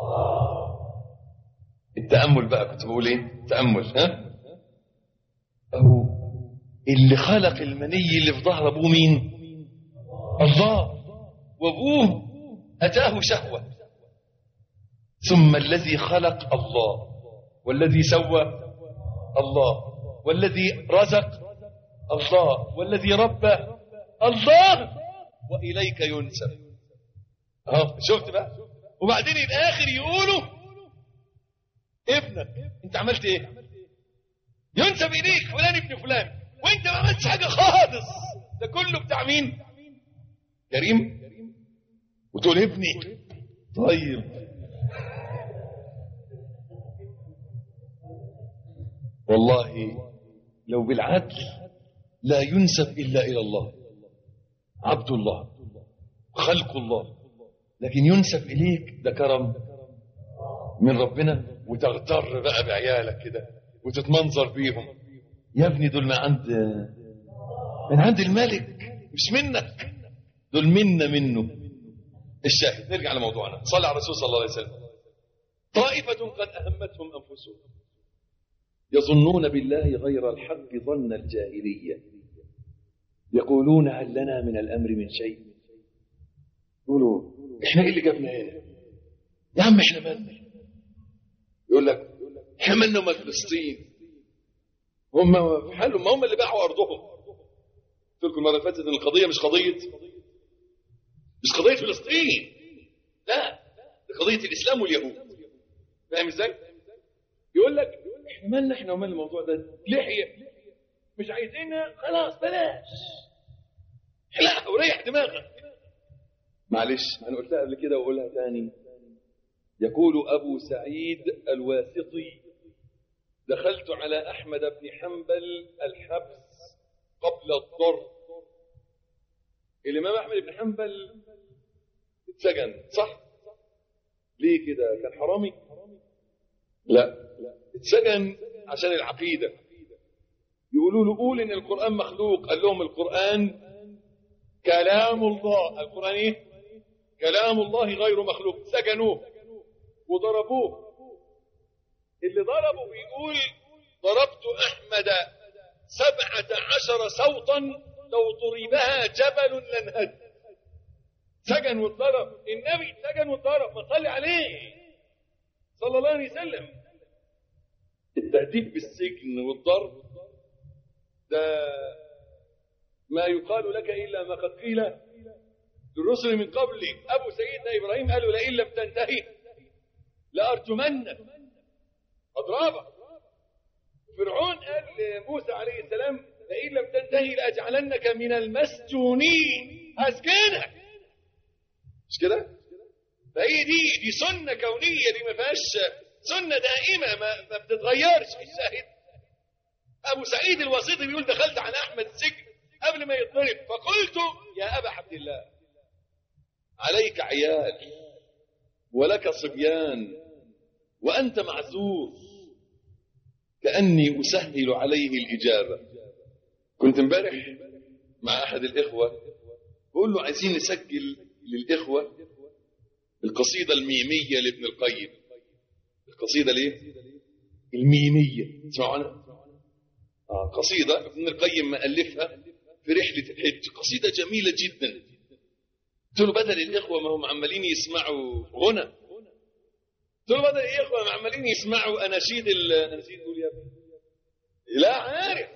التأمل بقى، كنت بقول ايه؟ تأمل، ها؟ أو اللي خلق المني اللي في ظهر أبوه مين؟ الله. وأبوه أتاه شهوة. ثم الذي خلق الله، والذي سوى الله، والذي رزق الله، والذي ربى الله، وإليك ينسب. اه شفت بقى؟ وبعدين الآخر يقولوا ابنك انت عملت ايه؟ ينسب إليك فلان ابن فلان، وانت ما عملتش حاجة خالص. ده كله بتاع مين؟ كريم. وتقول ابني. طيب والله لو بالعدل لا ينسب إلا إلى الله. عبد الله، خلق الله، لكن ينسب إليك ده كرم من ربنا. وتغتر بقى بعيالك كده وتتمنظر بيهم. يا ابني دول من عند من عند الملك، مش منك، دول منا منه. الشاهد، نرجع لموضوعنا. صلى على الرسول صلى الله عليه وسلم. طائفة قد أهمتهم أنفسهم يظنون بالله غير الحق ظن الجاهلية، يقولون هل لنا من الأمر من شيء. يقولوا احنا ايه اللي جابنا هنا يا عم؟ احنا مالنا؟ يقول لك احنا مالنا ومال فلسطين؟ هم في حالهم، ما هم اللي باعوا أرضهم. قلت لكم المرة اللي فاتت ان القضية مش قضية مش قضية فلسطين، لا، دي قضية الإسلام واليهود. فاهم ازاي؟ يقول لك احنا مالنا احنا ومال الموضوع ده؟ لحية مش عايزينها، خلاص بلاش، احلقها وريح دماغك. معلش انا قلتها قبل كده واقولها تاني. يقول ابو سعيد الواسطي: دخلت على احمد بن حنبل الحبس قبل الضرب. الامام احمد بن حنبل اتسجن، صح؟ ليه كده؟ كان حرامي؟ لا، اتسجن عشان العقيدة. يقولوا له قول ان القرآن مخلوق. قال لهم القرآن كلام الله. القرآن ايه؟ كلام الله غير مخلوق. سجنوه وضربوه. اللي ضربه بيقول ضربت احمد سبعة عشر صوتا لو ضربها جبل لانهد. سجن واتضرب النبي، سجن واتضرب، ما صلي عليه صلى الله عليه وسلم. التهديد بالسجن والضرب ده ما يقال لك إلا ما قد قيل للرسل من قبلي. أبو سيدنا إبراهيم قالوا لئن لم تنتهي لأرجمنك أضرابك. فرعون قال لموسى عليه السلام لئن لم تنتهي لأجعلنك من المسجونين، هسجنك. مش كده؟ فهي دي دي سنة كونية، دي ما فيهاش سنة دائمة ما, ما بتتغيرش. الشاهد أبو سعيد الوسيطي بيقول دخلت على أحمد السجن قبل ما يتضرب فقلت يا أبا عبد الله عليك عيال ولك صبيان وأنت معذور، كأني أسهل عليه الإجابة. كنت امبارح مع أحد الإخوة بقول له عايزين نسجل للإخوة القصيدة الميمية لابن القيم. القصيدة ليه؟ الميمية، تسمعوا عنها؟ آه قصيدة ابن القيم مألفها في رحلة الحج، قصيدة جميلة جدا. قلت له بدل الإخوة ما هم عمالين يسمعوا غنى، قلت له بدل الإخوة ما عمالين يسمعوا أناشيد الأناشيد قول يا ابني لا عارف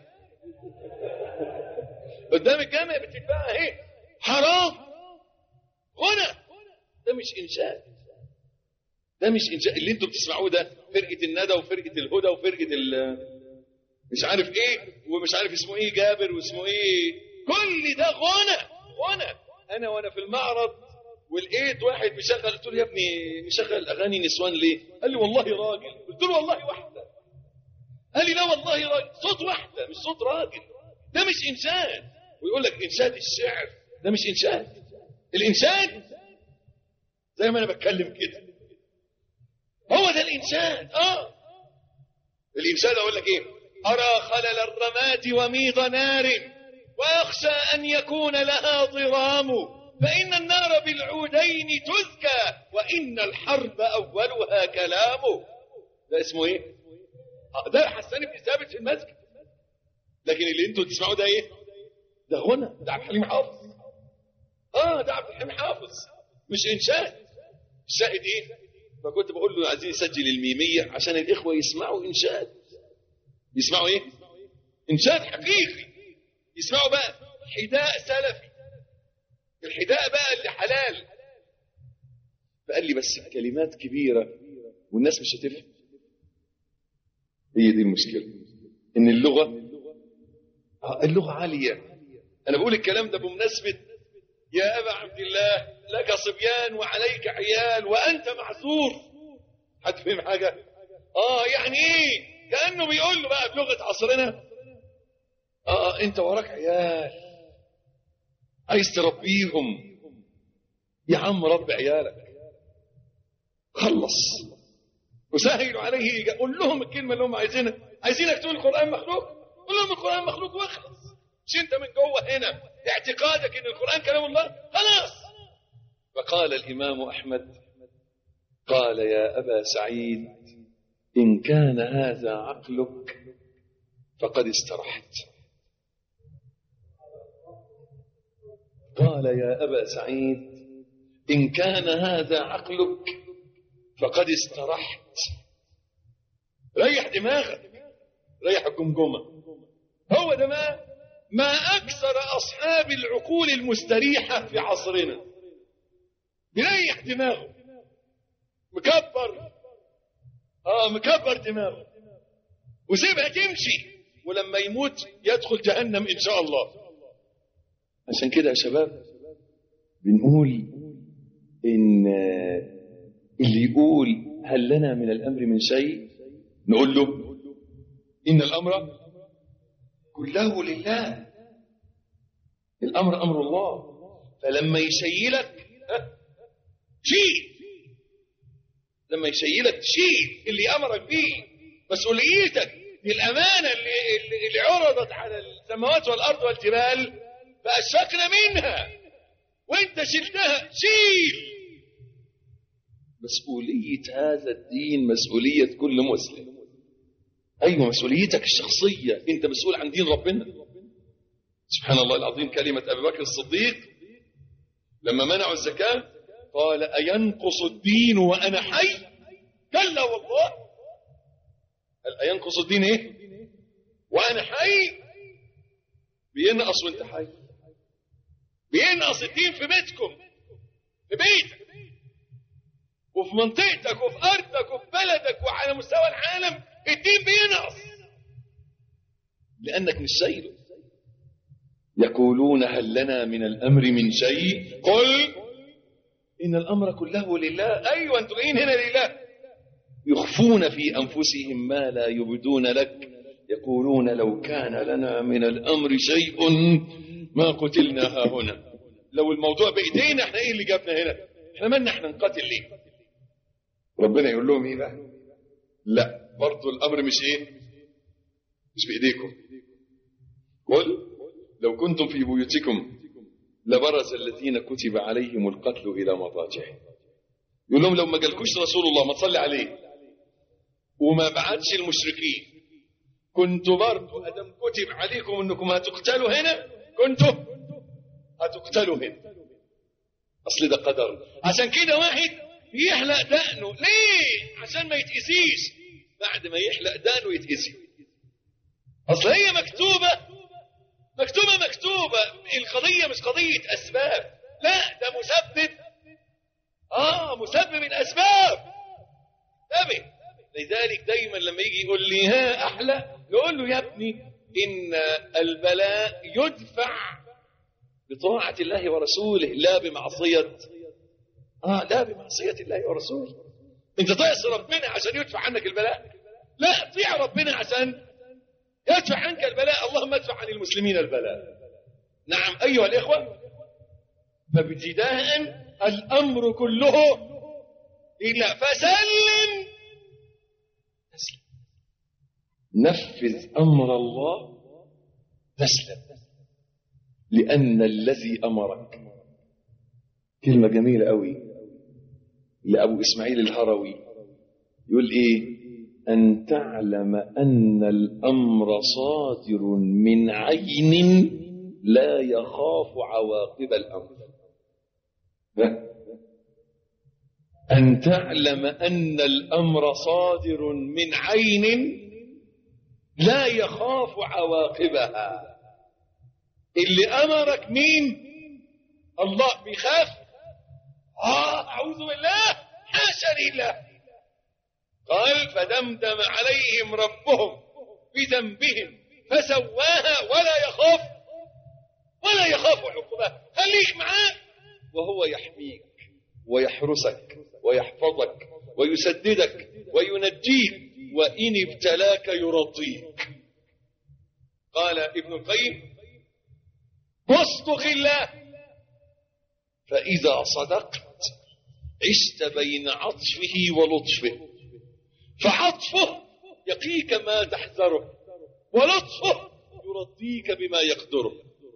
قدام الجامع بتتباع اهي حرام غنى. ده مش إنشاد، ده مش إنشاد اللي انتوا بتسمعوه ده. فرقة الندى وفرقة الهدى وفرقة مش عارف ايه ومش عارف اسمه ايه جابر واسمه ايه، كل ده غنى غنى. انا وانا في المعرض ولقيت واحد مشغل، قلت له يا ابني مشغل اغاني نسوان ليه؟ قال لي والله راجل. قلت له والله واحده. قال لي لا والله راجل، صوت واحده مش صوت راجل. ده مش انشاد. ويقول لك انشاد الشعر، ده مش انشاد. الانشاد زي ما انا بتكلم كده، هو ده الانشاد. اه الانشاد اقول لك ايه؟ ارى خلل الرماد وميض نار واخشى ان يكون لها ضرام، فان النار بالعودين تزكى وان الحرب اولها كلام. ده اسمه ايه؟ آه ده حسان بن ثابت في المسجد. لكن اللي انتوا تسمعوا ده ايه؟ ده غنى، ده عبد الحليم حافظ. اه ده عبد الحليم حافظ مش انشاد. الشاهد ايه؟ فكنت بقول له عايزين نسجل الميمية عشان الاخوة يسمعوا انشاد. يسمعوا ايه؟ انشاد حقيقي. يسمعوا بقى حداء سلفي، الحداء بقى اللي حلال. فقال لي بس الكلمات كبيرة والناس مش هتفهم. هي دي المشكلة، ان اللغة اللغة عالية. انا بقول الكلام ده بمناسبة يا أبا عبد الله لك صبيان وعليك عيال وأنت معذور. هتفهم حاجة؟ آه يعني إيه؟ كأنه بيقول له بقى بلغة عصرنا آه أنت وراك عيال عايز تربيهم، يا عم رب عيالك خلص وسهل عليه. قول لهم الكلمة اللي هم عايزينها. عايزينك تقول القرآن مخلوق، قول لهم القرآن مخلوق واخلص. مش انت من جوه هنا اعتقادك ان القرآن كلام الله خلاص. فقال الإمام أحمد قال يا أبا سعيد إن كان هذا عقلك فقد استرحت. قال يا أبا سعيد إن كان هذا عقلك فقد استرحت. ريح دماغك، ريح الجمجمة. هو ده ما ما أكثر أصحاب العقول المستريحة في عصرنا. بيريح دماغه، مكبر آه مكبر دماغه وسيبها تمشي، ولما يموت يدخل جهنم إن شاء الله. عشان كده يا شباب بنقول إن اللي يقول هل لنا من الأمر من شيء نقول له إن الأمر كله لله. الأمر أمر الله. فلما يشيلك شيل، لما يشيلك شيل اللي أمرك به. مسؤوليتك الأمانة اللي, اللي عرضت على السماوات والأرض والجبال فأشفقنا منها وانت شلتها شيل. مسؤولية هذا الدين مسؤولية كل مسلم. أيوة مسؤوليتك الشخصية، أنت مسؤول عن دين ربنا. سبحان الله العظيم، كلمة أبي بكر الصديق لما منعوا الزكاة قال أينقص الدين وأنا حي؟ كلا والله. قال أينقص الدين إيه؟ وأنا حي. بينقص وأنت حي، بينقص الدين في بيتكم، في بيتك وفي منطقتك وفي أرضك وفي بلدك وعلى مستوى العالم. الدين بينقص لأنك مش شايله. يقولون هل لنا من الأمر من شيء قل إن الأمر كله لله. أيوة أنتم جايين هنا لله. يخفون في أنفسهم ما لا يبدون لك، يقولون لو كان لنا من الأمر شيء ما قتلنا ها هنا. لو الموضوع بإيدينا احنا ايه اللي جابنا هنا؟ احنا مالنا احنا نقاتل ليه؟ ربنا يقول لهم ايه بقى؟ لا برضو الأمر مش ايه؟ مش بإيديكم. قل لو كنتم في بيوتكم لبرز الذين كتب عليهم القتل إلى مضاجعهم. يقول لهم لو ما جالكوش رسول الله ما تصلي عليه وما بعتش المشركين كنتوا برضو أدم كتب عليكم انكم هتقتلوا هنا كنتوا هتقتلوا هنا. أصل ده قدر. عشان كده واحد يحلق دقنه ليه؟ عشان ما يتأذيش. بعد ما يحلق دقنه يتأذي. أصل هي مكتوبة مكتوبة مكتوبة. القضية مش قضية أسباب، لا ده مسبب. آه مسبب الأسباب. انتبه. لذلك دايما لما يجي يقول لي ها أحلى يقول له يا ابني إن البلاء يدفع بطاعة الله ورسوله لا بمعصية آه لا بمعصية الله ورسوله. انت تعصي ربنا عشان يدفع عنك البلاء؟ لا، اطيع ربنا عشان يدفع عنك البلاء. اللهم ادفع عن المسلمين البلاء. نعم أيها الإخوة. فابتداء الأمر كله إلا فسلم تسلم. نفذ أمر الله تسلم، لأن الذي أمرك. كلمة جميلة قوي لأبو إسماعيل الهروي يقول إيه؟ أن تعلم أن الأمر صادر من عين لا يخاف عواقب الأمر. أن تعلم أن الأمر صادر من عين لا يخاف عواقبها. اللي أمرك مين؟ الله. بيخاف؟ آه أعوذ بالله، حاشا لله. قال فدمدم عليهم ربهم بذنبهم فسواها ولا يخاف ولا يخاف عقباها. خليك معاه وهو يحميك ويحرسك ويحفظك ويسددك وينجيك، وإن ابتلاك يرضيك. قال ابن القيم واصدق الله فإذا صدقت عشت بين عطفه ولطفه، فعطفه يقيك ما تحذره ولطفه يرضيك بما يقدره.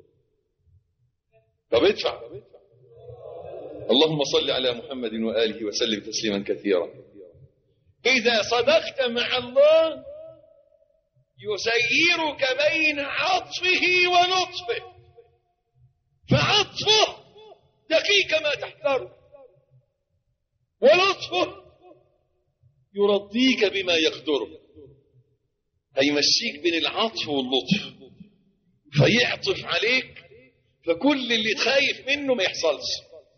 طب ادفع. اللهم صل على محمد وآله وسلم تسليما كثيرا. إذا صدقت مع الله يسيرك بين عطفه ولطفه، فعطفه يقيك ما تحذره ولطفه يرضيك بما يقدره. هيمشيك بين العطف واللطف، فيعطف عليك فكل اللي تخايف منه ما يحصلش.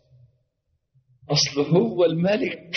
أصل هو الملك،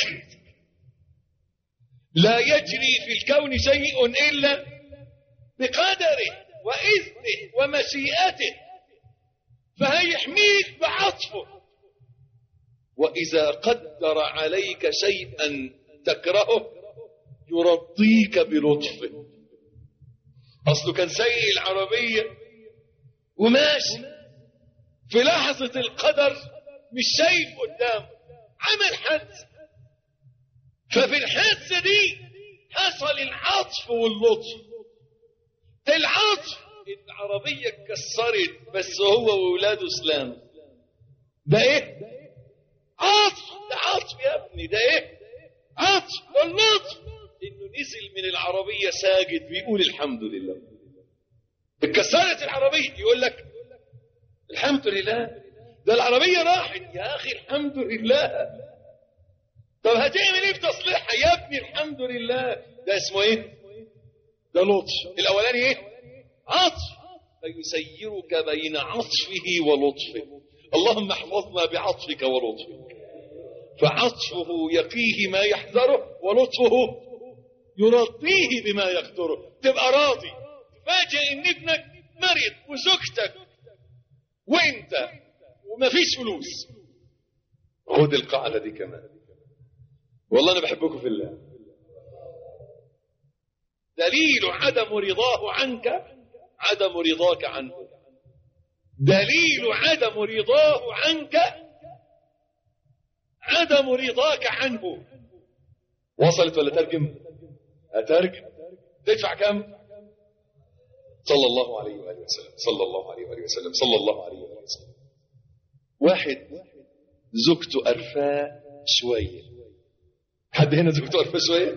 لا يجري في الكون شيء إلا بقدره وإذنه ومشيئته، فهيحميك بعطفه. وإذا قدر عليك شيئا تكرهه يرضيك بلطفه. أصله كان سيء العربية وماشي في لحظة القدر مش شايف قدامه، عمل حادثة، ففي الحادثة دي حصل العطف واللطف. العطف العربية اتكسرت بس هو وولاده اسلام. ده ايه؟ عطف. ده عطف يا ابني. ده ايه؟ عطف واللطف. انه نزل من العربية ساجد بيقول الحمد لله. اتكسرت العربية يقول لك الحمد لله. ده العربية راحت يا اخي الحمد لله. طب هتعمل ايه في تصليحها يا ابني؟ الحمد لله. ده اسمه ايه؟ ده لطف. الاولاني ايه؟ عطف. فيسيرك بين عطفه ولطفه. اللهم احفظنا بعطفك ولطفك. فعطفه يقيه ما يحذره ولطفه يرضيه بما يقدره. تبقى راضي. تفاجئ ان ابنك مريض وزوجتك وانت ومفيش فلوس. خد القاعدة دي كمان. والله انا بحبكم في الله. دليل عدم رضاه عنك عدم رضاك عنه. دليل عدم رضاه عنك عدم رضاك عنه. وصلت ولا ترجم؟ أترجم. تدفع كم؟ صلى الله عليه وآله وسلم صلى الله عليه وآله وسلم صلى الله عليه وآله وسلم. واحد زوجته قرفاه شوية. حد هنا زوجته قرفاه شوية؟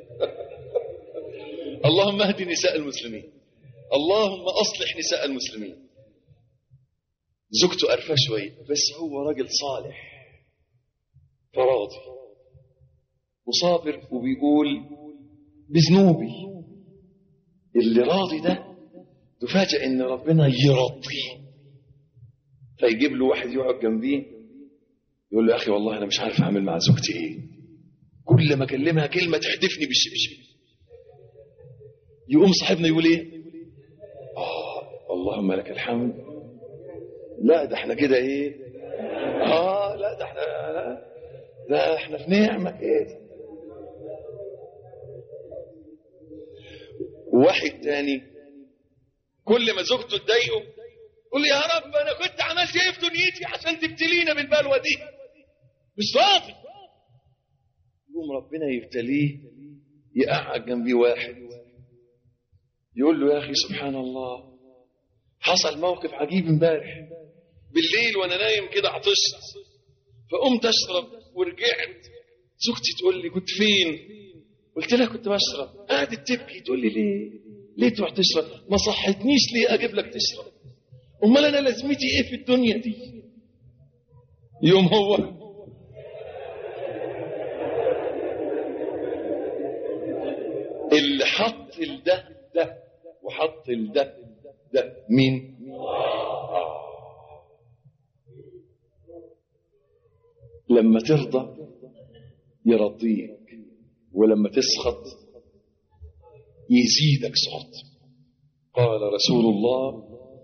اللهم اهدي نساء المسلمين. اللهم أصلح نساء المسلمين. زوجته قرفاه شوية بس هو راجل صالح فراضي وصابر وبيقول بذنوبي. اللي راضي ده تفاجئ ان ربنا يرضيه. فيجيب له واحد يقعد جنبيه يقول له يا اخي والله انا مش عارف اعمل مع زوجتي ايه. كل ما اكلمها كلمه تحدفني بالشبشب. يقوم صاحبنا يقول ايه؟ اه اللهم لك الحمد. لا ده احنا كده ايه؟ اه لا ده احنا لا ده احنا في نعمه كده. واحد تاني كل ما زوجته تضايقه يقول لي يا رب انا كنت عملت ايه في دنيتي عشان تبتلينا بالبلوه دي؟ مش راضي. يقوم ربنا يبتليه يقعد جنبي واحد يقول له يا اخي سبحان الله حصل موقف عجيب امبارح بالليل وانا نايم كده عطشت فقمت اشرب ورجعت. زوجتي تقول لي كنت فين؟ قلت لها كنت بشرب. قعدت تبكي تقول لي ليه؟ ليه تروح تشرب؟ ما صحتنيش ليه اجيب لك تشرب؟ امال انا لازمتي ايه في الدنيا دي؟ يوم هو اللي حط الده ده وحط الده ده مين؟ آه. لما ترضى يرضيك ولما تسخط يزيدك سخط. قال رسول الله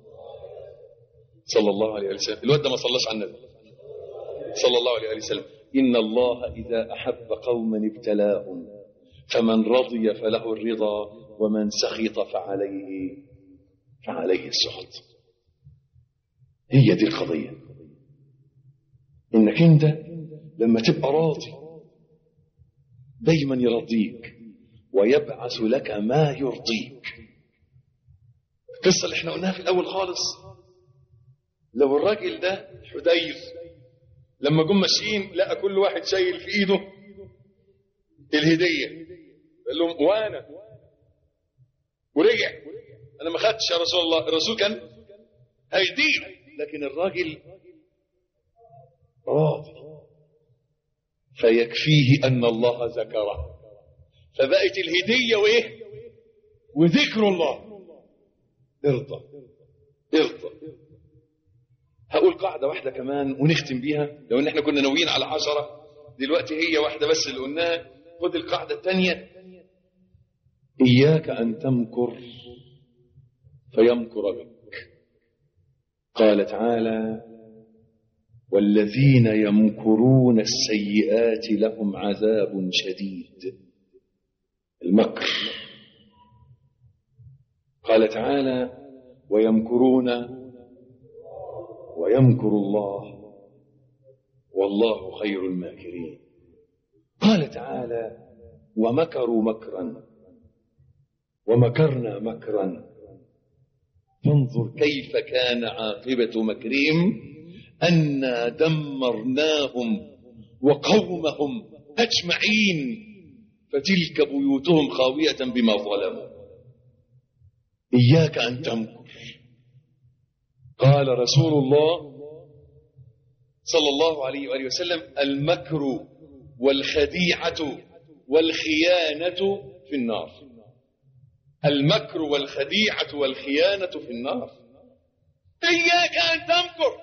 صلى الله عليه وسلم. الواد ده ما صلاش على النبي صلى الله عليه وسلم. إن الله إذا أحب قوما ابتلاهم فمن رضي فله الرضا ومن سخط فعليه فعليه السخط. هي دي القضية. إنك أنت لما تبقى راضي دايما يرضيك ويبعث لك ما يرضيك. القصة اللي احنا قلناها في الأول خالص لو الراجل ده حدير لما جم ماشيين لقى كل واحد شايل في ايده الهدية قال لهم وانا ورجع انا ما خدتش يا رسول الله. الرسول كان هيديه لكن الراجل راضي فيكفيه ان الله ذكره فبقت الهدية وايه وذكر الله. ارضى ارضى. هقول قاعدة واحدة كمان ونختم بيها لو ان احنا كنا ناويين على عشرة دلوقتي هي واحدة بس اللي قلناها. خد القاعدة الثانية. إياك أن تمكر فيمكر بك. قال تعالى والذين يمكرون السيئات لهم عذاب شديد. المكر. قال تعالى ويمكرون ويمكر الله والله خير الماكرين. قال تعالى ومكروا مكرا ومكرنا مكرا فانظر كيف كان عاقبة مكرهم أنا دمرناهم وقومهم أجمعين فتلك بيوتهم خاوية بما ظلموا. إياك أن تمكر. قال رسول الله صلى الله عليه وآله وسلم: المكر والخديعة والخيانة في النار. المكر والخديعة والخيانة في النار. إياك أن تمكر.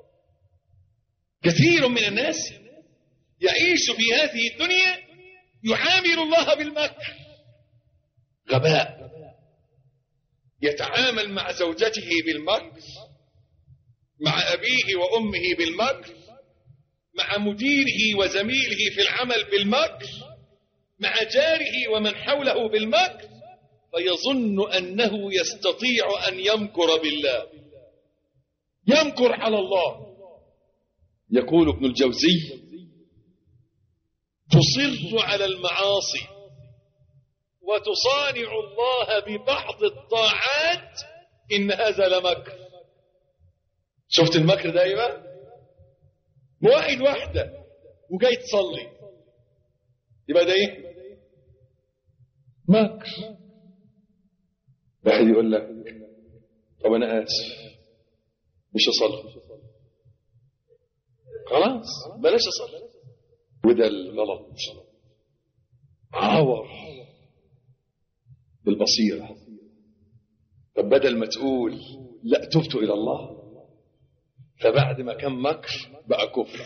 كثير من الناس يعيش في هذه الدنيا يعامل الله بالمكر. غباء. يتعامل مع زوجته بالمكر، مع أبيه وأمه بالمكر، مع مديره وزميله في العمل بالمكر، مع جاره ومن حوله بالمكر، فيظن أنه يستطيع أن يمكر بالله، يمكر على الله. يقول ابن الجوزي: تصر على المعاصي وتصانع الله ببعض الطاعات، إن هذا لمكر. شفت المكر ده ايه؟ واحد واحدة وجاي تصلي، يبقى ده ايه؟ مكر. واحد يقول لك: طب انا اسف مش اصلي، خلاص بلاش اصلي. وده الغلط. عاور بالبصيرة. طب بدل ما تقول لا تبت الى الله، فبعد ما كان مكر بقى كفر.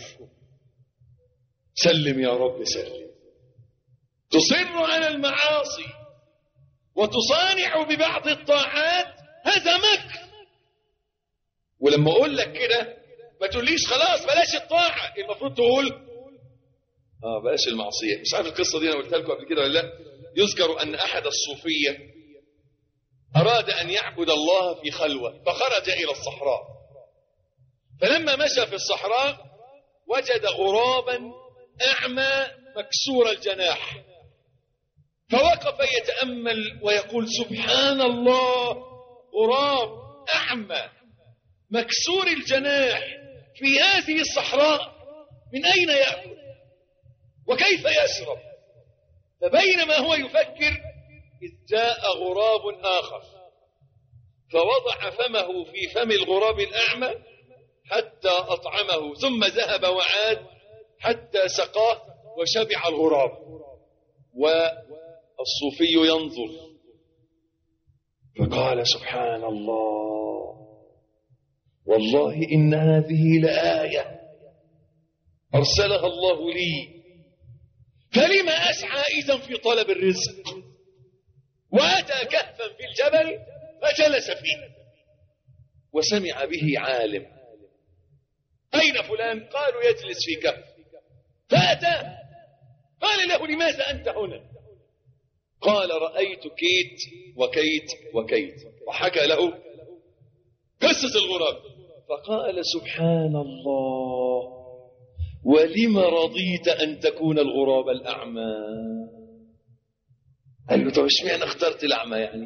سلم يا رب سلم. تصر على المعاصي وتصانع ببعض الطاعات، هذا مكر. ولما اقول لك كده ما تقوليش خلاص بلاش الطاعة، المفروض تقول اه بلاش المعصية. مش عارف القصة دي انا قلتها لكم قبل كده ولا لا؟ يذكر ان احد الصوفية اراد ان يعبد الله في خلوة، فخرج الى الصحراء. فلما مشى في الصحراء وجد غرابا اعمى مكسور الجناح، فوقف يتأمل ويقول: سبحان الله، غراب أعمى مكسور الجناح في هذه الصحراء، من أين يأكل وكيف يشرب؟ فبينما هو يفكر إذ جاء غراب آخر فوضع فمه في فم الغراب الأعمى حتى أطعمه، ثم ذهب وعاد حتى سقاه وشبع الغراب. والصوفي ينظر فقال: سبحان الله، والله إن هذه لآية أرسلها الله لي، فلما أسعى إذن في طلب الرزق؟ وأتى كهفا في الجبل فجلس فيه، وسمع به عالم: أين فلان؟ قالوا: يجلس في كهف. فأتى قال له: لماذا أنت هنا؟ قال: رأيت كيت وكيت وكيت، وحكى له قصة الغراب. فقال: سبحان الله، ولم رضيت أن تكون الغراب الأعمى؟ قال له: طب اشمعنى اخترت الأعمى يعني؟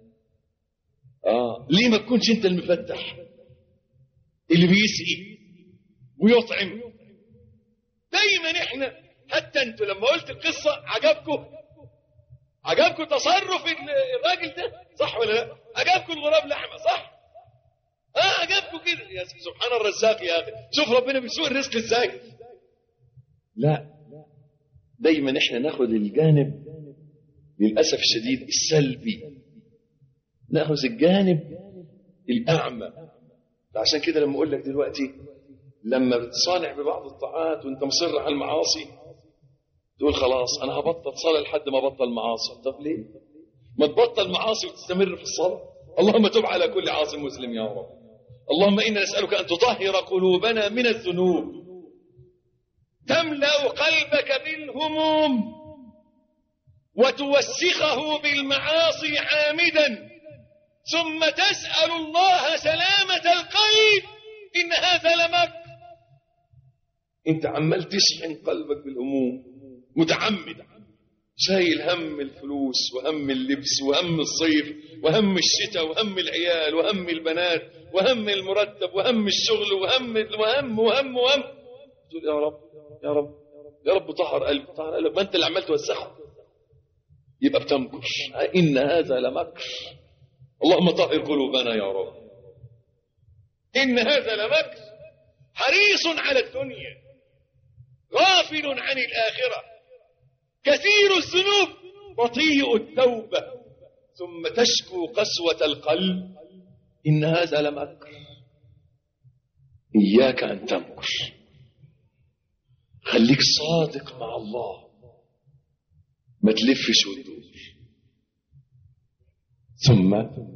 آه ليه ما تكونش أنت المفتح اللي بيسقي ويطعم؟ دايما احنا، حتى انتوا لما قلت القصة عجبكم عجبكم تصرف الراجل ده، صح ولا لا؟ عجبكم الغراب الأعمى، صح؟ اه عجبكم كده. يا سبحان الرزاق يا اخي، شوف ربنا بيسوق الرزق ازاي. لا، دايما احنا ناخد الجانب للأسف الشديد السلبي، ناخذ الجانب الأعمى. عشان كده لما اقول لك دلوقتي لما بتصانع ببعض الطاعات وانت مصر على المعاصي تقول خلاص انا هبطل صلاة لحد ما بطل معاصي. طب ليه ما تبطل معاصي وتستمر في الصلاة؟ اللهم تب على كل عاصي مسلم يا رب. اللهم إنا نسألك أن تطهر قلوبنا من الذنوب، تملأ قلبك بالهموم وتوسخه بالمعاصي عامدا، ثم تسأل الله سلامة القلب. إن هذا لمكر. انت عمال تشحن قلبك بالهموم متعمد، شايل هم الفلوس وهم اللبس وهم الصيف وهم الشتاء وهم العيال وهم البنات وهم المرتب وهم الشغل وهم وهم وهم وهم تقول يا رب يا رب يا رب طهر قلبي طهر قلبي. ما انت اللي عمال توسخه، يبقى بتمكر. إن هذا لمكر. اللهم طهر قلوبنا يا رب. إن هذا لمكر. حريص على الدنيا غافل عن الآخرة كثير الذنوب بطيء التوبة ثم تشكو قسوة القلب. إن هذا لمكر. إياك أن تمكر. خليك صادق مع الله، ما تلفش وتدور. ثم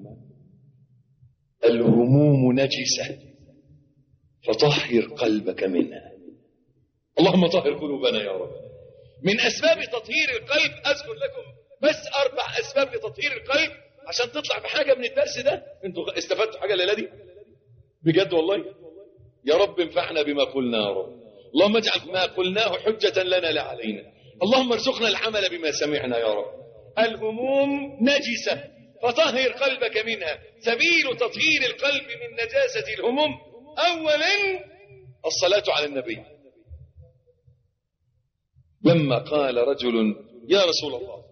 الهموم نجسة فطهر قلبك منها. اللهم طهر قلوبنا يا رب. من أسباب تطهير القلب أذكر لكم بس أربع أسباب لتطهير القلب عشان تطلع بحاجة من الدرس ده. انتوا استفدتوا حاجة الليلة دي بجد والله؟ يا رب انفعنا بما قلنا يا رب. اللهم اجعل ما قلناه حجة لنا لا علينا. اللهم ارزقنا العمل بما سمعنا يا رب. الهموم نجسة فطهر قلبك منها. سبيل تطهير القلب من نجاسة الهموم أولا الصلاة على النبي. لما قال رجل يا رسول الله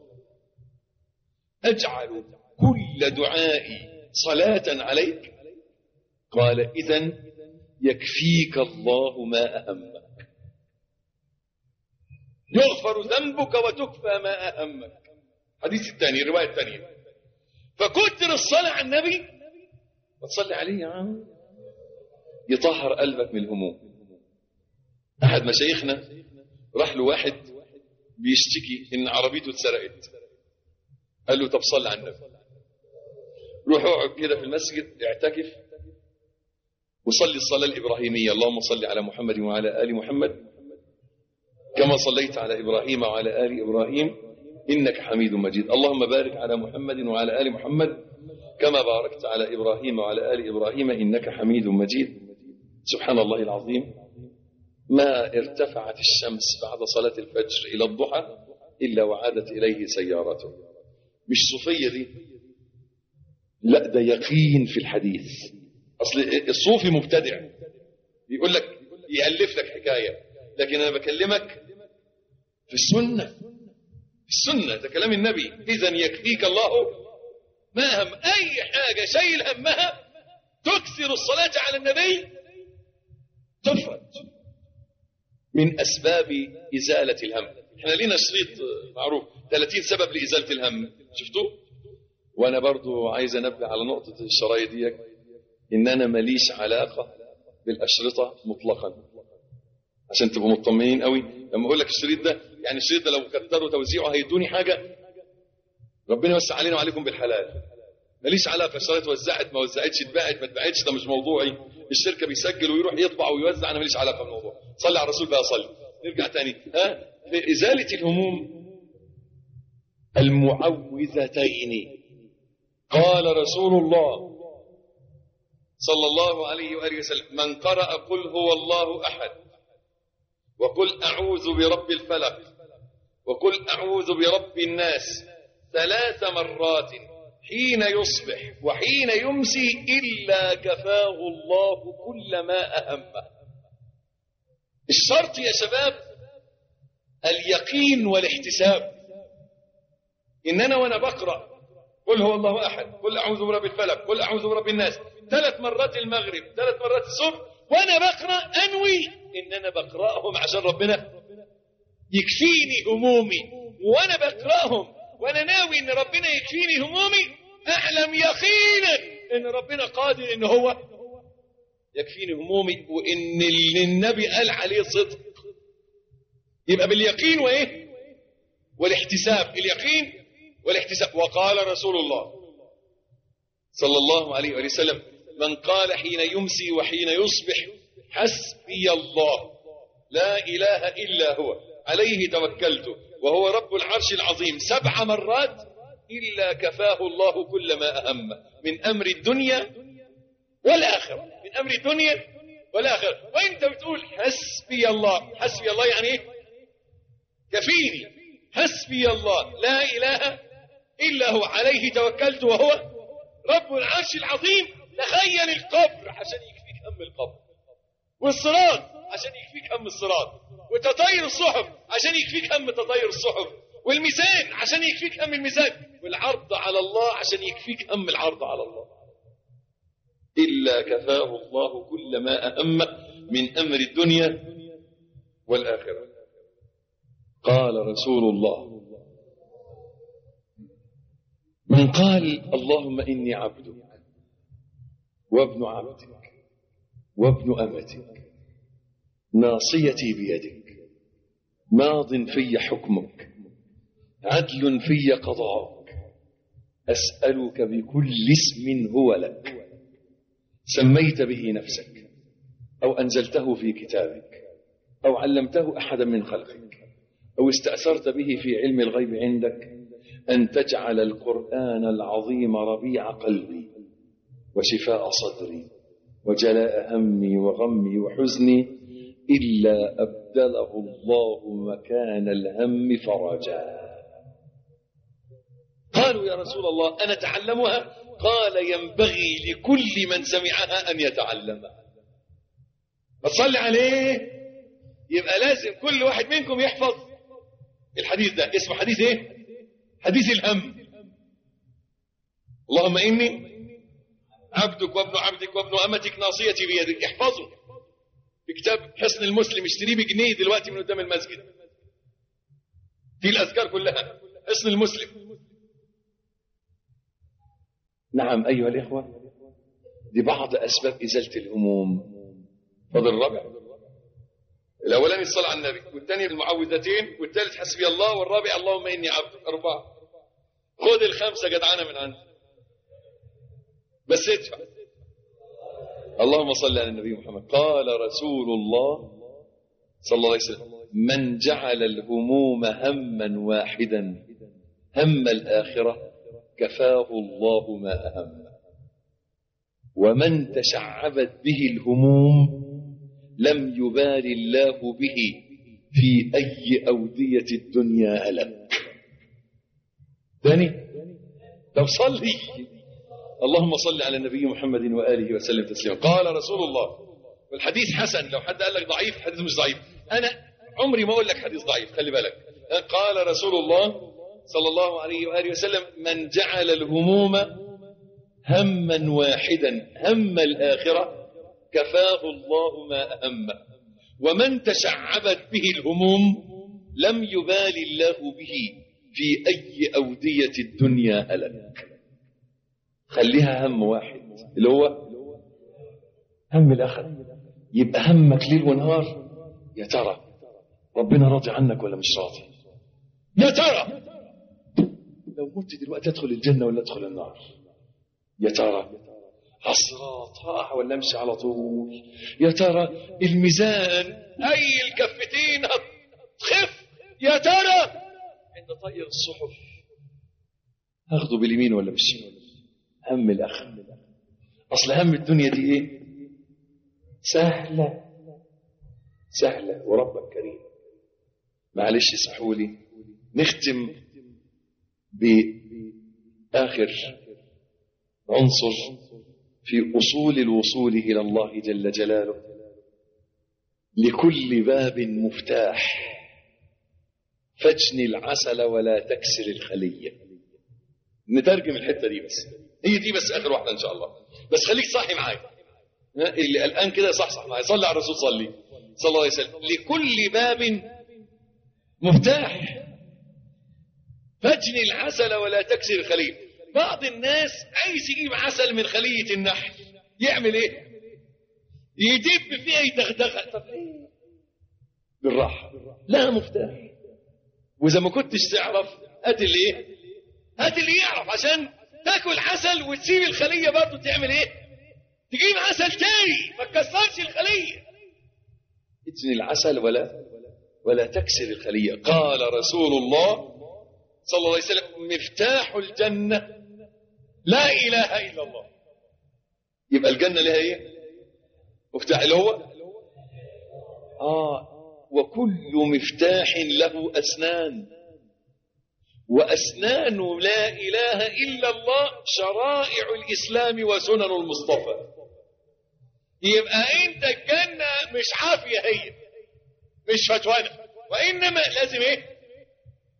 أجعل كل دعائي صلاة عليك؟ قال إذن يكفيك الله ما أهمك. يغفر ذنبك وتكفى ما أهمك. حديث الثاني الرواية الثانية. فكتر الصلاة على النبي وتصلي عليه يا عم يطهر قلبك من الهموم. أحد مشايخنا راح له واحد بيشتكي إن عربيته اتسرقت. قال له طب صلي على النبي. روح اقعد كده في المسجد اعتكف وصلي الصلاة الإبراهيمية. اللهم صل على محمد وعلى آل محمد كما صليت على إبراهيم وعلى آل إبراهيم إنك حميد مجيد. اللهم بارك على محمد وعلى آل محمد كما باركت على إبراهيم وعلى آل إبراهيم إنك حميد مجيد. سبحان الله العظيم ما ارتفعت الشمس بعد صلاة الفجر إلى الضحى إلا وعادت إليه سيارته. مش صوفية دي، لا ده يقين في الحديث. أصل الصوفي مبتدع يقول لك يألف لك حكاية، لكن أنا بكلمك في السنة. في السنة ده كلام النبي. إذن يكفيك الله ما هم. أي حاجة شايل همها تكثر الصلاة على النبي تفرج من أسباب إزالة الهم. احنا لينا شريط معروف ثلاثين سبب لإزالة الهم، شفتوه؟ وأنا برضو عايز أنبه على نقطة الشرايط دي إن أنا ماليش علاقة بالأشرطة مطلقا عشان تبقوا مطمئنين قوي. لما أقول لك الشريط ده يعني الشريط ده لو كتروا توزيعه هيدوني حاجة ربنا يوسع علينا وعليكم بالحلال. ماليش علاقة. الشرايط وزعت ما وزعتش اتباعت ما اتباعتش ده مش موضوعي. الشركة بيسجل ويروح يطبع ويوزع، أنا ماليش علاقة بالموضوع. صلي على الرسول بقى صلي. نرجع تاني ها في إزالة الهموم المعوذتين. قال رسول الله صلى الله عليه وآله وسلم من قرأ قل هو الله أحد وقل أعوذ برب الفلق وقل أعوذ برب الناس ثلاث مرات حين يصبح وحين يمسي إلا كفاه الله كل ما أهمه. الشرط يا شباب اليقين والاحتساب. إن أنا وأنا بقرأ قل هو الله أحد قل أعوذ برب الفلق قل أعوذ برب الناس ثلاث مرات المغرب ثلاث مرات الصبح وأنا بقرأ أنوي إن أنا بقرأهم عشان ربنا يكفيني همومي. وأنا بقرأهم وأنا ناوي إن ربنا يكفيني همومي أعلم يقينا إن ربنا قادر إن هو يكفيني همومي وإن اللي النبي قال عليه صدق. يبقى باليقين وإيه والاحتساب. اليقين والاحتساب. وقال رسول الله صلى الله عليه وسلم من قال حين يمسي وحين يصبح حسبي الله لا إله إلا هو عليه توكلت وهو رب العرش العظيم سبع مرات إلا كفاه الله كل ما أهم من أمر الدنيا والآخرة. من أمر الدنيا والآخرة. وإنت بتقول حسبي الله. حسبي الله يعني إيه؟ كفيني. حسبي الله لا إله إلا هو عليه توكلت وهو رب العرش العظيم. تخيل القبر عشان يكفيك هم القبر، والصراط عشان يكفيك هم الصراط، وتطير الصحف عشان يكفيك هم تطير الصحف، والميزان عشان يكفيك هم الميزان، والعرض على الله عشان يكفيك هم العرض على الله. إلا كفاه الله كل ما أهم من أمر الدنيا والآخرة. قال رسول الله: من قال اللهم إني عبدك وابن عبدك وابن أمتك ناصيتي بيدك ماض في حكمك عدل في قضاءك أسألك بكل اسم هو لك سميت به نفسك أو أنزلته في كتابك أو علمته أحدا من خلقك أو استأثرت به في علم الغيب عندك أن تجعل القرآن العظيم ربيع قلبي وشفاء صدري وجلاء همي وغمي وحزني إلا أبدله الله مكان الهم فرجا. قالوا يا رسول الله أنا أتعلمها؟ قال ينبغي لكل من سمعها أن يتعلمها. فصلي عليه. يبقى لازم كل واحد منكم يحفظ الحديث ده. اسمه حديث ايه؟ حديث الهم. اللهم إني عبدك وابن عبدك وابن أمتك ناصيتي بيدك. احفظه في كتاب حصن المسلم، اشتريه بجنيه دلوقتي من قدام المسجد، في الأذكار كلها. حصن المسلم. نعم أيها الإخوة، دي بعض أسباب إزالة الهموم. فضل الرابع، الأولاني الصلاة على النبي، والثاني المعوذتين، والثالث حسبي الله، والرابع اللهم إني عبدك. أربعة. خذ الخمسة جدعانة من عندي بس ادفع. اللهم صل على النبي محمد. قال رسول الله صلى الله عليه وسلم: من جعل الهموم هما واحدا هم الآخرة كفاه الله ما أهم، ومن تشعبت به الهموم لم يبال الله به في أي أودية الدنيا هلك. ثاني، طب صلي. اللهم صل على النبي محمد وآله وسلم تسليما. قال رسول الله، والحديث حسن، لو حد قال لك ضعيف الحديث مش ضعيف، أنا عمري ما أقول لك حديث ضعيف، خلي بالك. قال رسول الله صلى الله عليه وآله وسلم: من جعل الهموم هما واحدا هم الآخرة كفاه الله ما أهمه، ومن تشعبت به الهموم لم يبال الله به في أي أودية الدنيا هلك. خليها هم واحد اللي هو هم الآخرة. يبقى همك ليل ونهار يا ترى ربنا راضي عنك ولا مش راضي؟ يا ترى لو مت دلوقتي ادخل الجنة ولا ادخل النار؟ يا ترى الصراط هقع ولا امشي على طول؟ يا ترى الميزان اي الكفتين هتخف؟ يا ترى عند طير الصحف هاخده باليمين ولا بالشمال؟ هم الاخر. اصل هم الدنيا دي ايه؟ سهله سهله وربك كريم. معلش اسمحوا لي نختم باخر عنصر في أصول الوصول إلى الله جل جلاله. لكل باب مفتاح فاجني العسل ولا تكسر الخلية. نترجم الحتة دي بس، هي دي بس آخر واحدة إن شاء الله، بس خليك صاحي معايا اللي الآن كده صح صح معايا. صلي على الرسول، صلي صلى الله عليه وسلم. لكل باب مفتاح فاجني العسل ولا تكسر الخلية. بعض الناس عايز يجيب عسل من خلية النحل، يعمل ايه؟ يدب فيها يدغدغها. طب ايه؟ بالراحة، لا مفتاح. واذا ما كنتش تعرف هات اللي ايه؟ هات اللي يعرف عشان تاكل عسل وتسيب الخلية برضه تعمل ايه؟ تجيب عسل تاني ما تكسرش الخلية. اجني العسل ولا ولا تكسر الخلية. قال رسول الله صلى الله عليه وسلم: مفتاح الجنة لا إله إلا الله. يبقى الجنة لها إيه؟ مفتاح اللي هو آه وكل مفتاح له أسنان، وأسنان لا إله إلا الله شرائع الإسلام وسنن المصطفى. يبقى أنت الجنة مش عافية، هي مش فتوانة، وإنما لازم إيه؟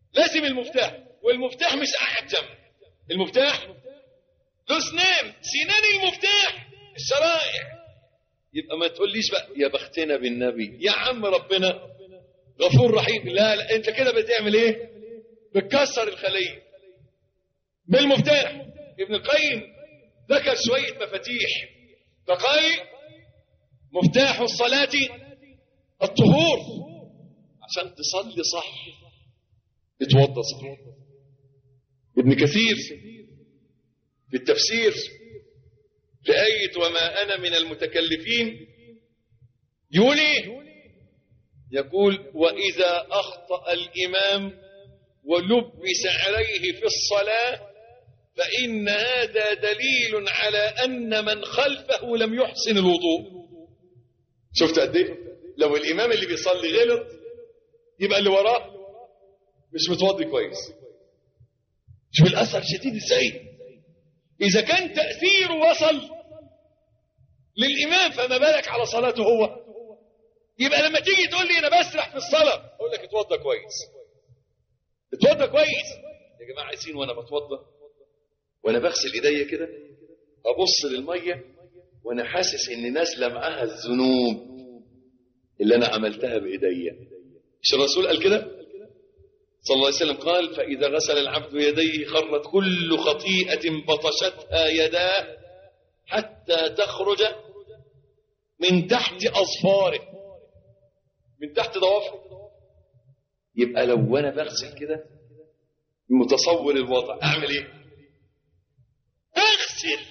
لازم المفتاح، والمفتاح مش أحجم، المفتاح له سنان، سنان المفتاح الشرائع. يبقى ما تقوليش بقى يا بختنا بالنبي، يا عم ربنا غفور رحيم، لا لا، انت كده بتعمل ايه؟ بتكسر الخلية بالمفتاح. ابن القيم ذكر شوية مفاتيح فقال مفتاح الصلاة الطهور، عشان تصلي صح اتوضى صح. ابن كثير في التفسير في آية وما أنا من المتكلفين يقول ايه؟ يقول وإذا أخطأ الإمام ولبس عليه في الصلاة فإن هذا دليل على أن من خلفه لم يحسن الوضوء. شفت قد ايه؟ لو الإمام اللي بيصلي غلط يبقى اللي وراه مش متوضي كويس. شوف الأثر شديد ازاي. إذا كان تأثيره وصل للإمام فما بالك على صلاته هو. يبقى لما تيجي تقول لي أنا بسرح في الصلاة أقول لك اتوضى كويس، اتوضى كويس. يا جماعة عايزين وأنا بتوضى وأنا بغسل إيديا كده أبص للمية وأنا حاسس إن نازلة معاها الذنوب اللي أنا عملتها بإيديا. مش الرسول قال كده صلى الله عليه وسلم؟ قال فإذا غسل العبد يديه خرت كل خطيئة بطشتها يداه حتى تخرج من تحت أظفاره، من تحت ضوافره. يبقى لو أنا بغسل كده متصور الوضع أعمل إيه؟ أغسل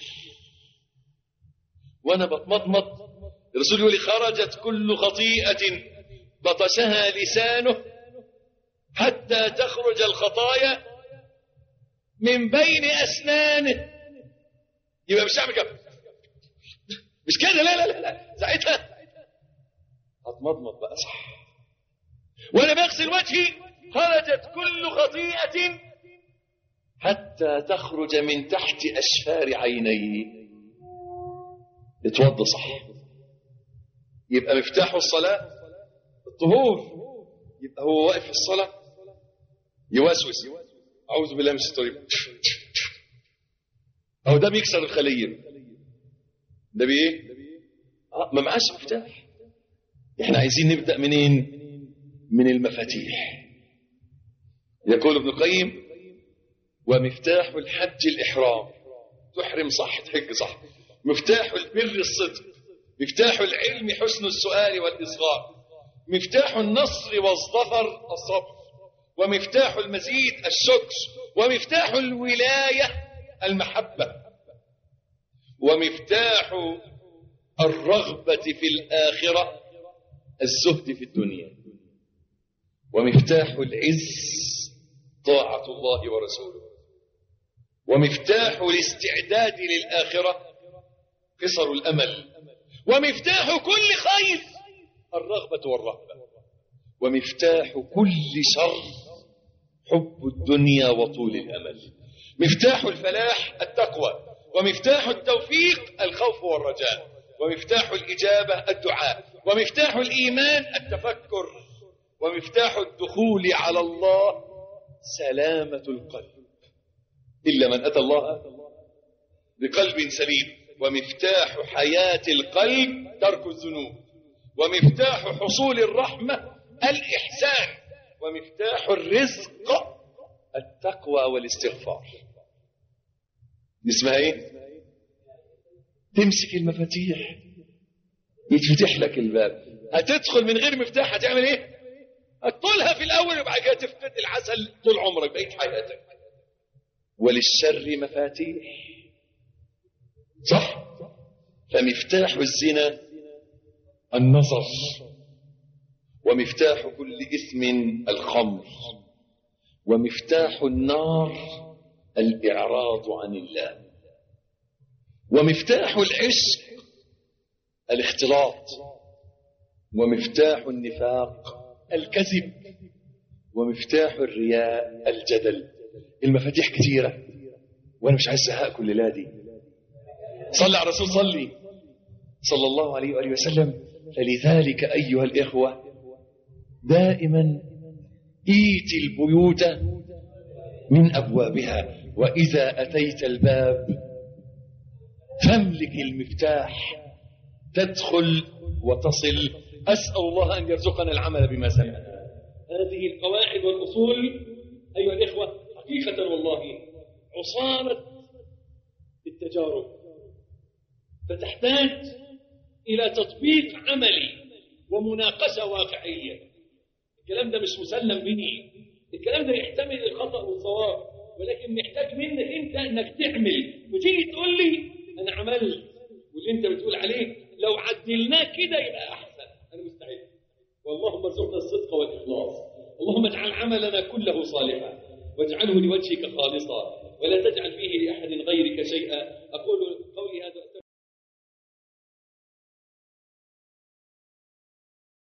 وأنا بتمضمض. الرسول يقول خرجت كل خطيئة بطشها لسانه حتى تخرج الخطايا من بين أسنانه. يبقى مش هعمل كده، مش كده، لا لا لا, لا. ساعتها هتمضمض بقى صح. وانا بغسل وجهي خرجت كل خطيئة حتى تخرج من تحت أشفار عينيه. اتوضى صح. يبقى مفتاح الصلاة الطهور. يبقى هو واقف في الصلاة يوسوس أعوذ بالله من الشيطان الرجيم، أو ده بيكسر الخلية، ده بإيه؟ آه ما معاش مفتاح. إحنا عايزين نبدأ منين؟ من المفاتيح. يقول ابن القيم ومفتاح الحج الإحرام، تحرم صح تحج صح. مفتاح البر الصدق، مفتاح العلم حسن السؤال والإصغاء، مفتاح النصر والظفر الصبر، ومفتاح المزيد الشكر، ومفتاح الولاية المحبة، ومفتاح الرغبة في الآخرة الزهد في الدنيا، ومفتاح العز طاعة الله ورسوله، ومفتاح الاستعداد للآخرة قصر الأمل، ومفتاح كل خير الرغبة والرهبة، ومفتاح كل شر حب الدنيا وطول الأمل. مفتاح الفلاح التقوى، ومفتاح التوفيق الخوف والرجاء، ومفتاح الإجابة الدعاء، ومفتاح الإيمان التفكر، ومفتاح الدخول على الله سلامة القلب إلا من أتى الله بقلب سليم، ومفتاح حياة القلب ترك الذنوب، ومفتاح حصول الرحمة الإحسان، ومفتاح الرزق التقوى والاستغفار. اسمها ايه؟ تمسك المفاتيح يتفتح لك الباب. هتدخل من غير مفتاح هتعمل ايه؟ هتطولها في الاول وبعد كده تفقد العسل طول عمرك بقيت حياتك. وللشر مفاتيح صح. فمفتاح الزنا النظر، ومفتاح كل إثم الخمر، ومفتاح النار الإعراض عن الله، ومفتاح العشق الاختلاط، ومفتاح النفاق الكذب، ومفتاح الرياء الجدل. المفاتيح كثيرة وأنا مش عايز أزهقكم الليلة دي. صلى على الرسول صلي صلى الله عليه وآله وسلم. فلذلك أيها الإخوة دائما إيت البيوت من أبوابها، وإذا أتيت الباب فاملك المفتاح تدخل وتصل. أسأل الله أن يرزقنا العمل بما سمعنا. هذه القواعد والأصول أيها الإخوة حقيقة والله عصارة التجارب، فتحتاج إلى تطبيق عملي ومناقشة واقعية. الكلام ده مش مسلم به، الكلام ده يحتمل الخطأ والصواب، ولكن محتاج منك أنت أنك تعمل وتيجي تقول لي أنا عملت، واللي أنت بتقول عليه لو عدلناه كده يبقى أحسن. أنا مستعد، واللهم ارزقنا الصدق والإخلاص. اللهم اجعل عملنا كله صالحا واجعله لوجهك خالصا ولا تجعل فيه لأحد غيرك شيئا. أقول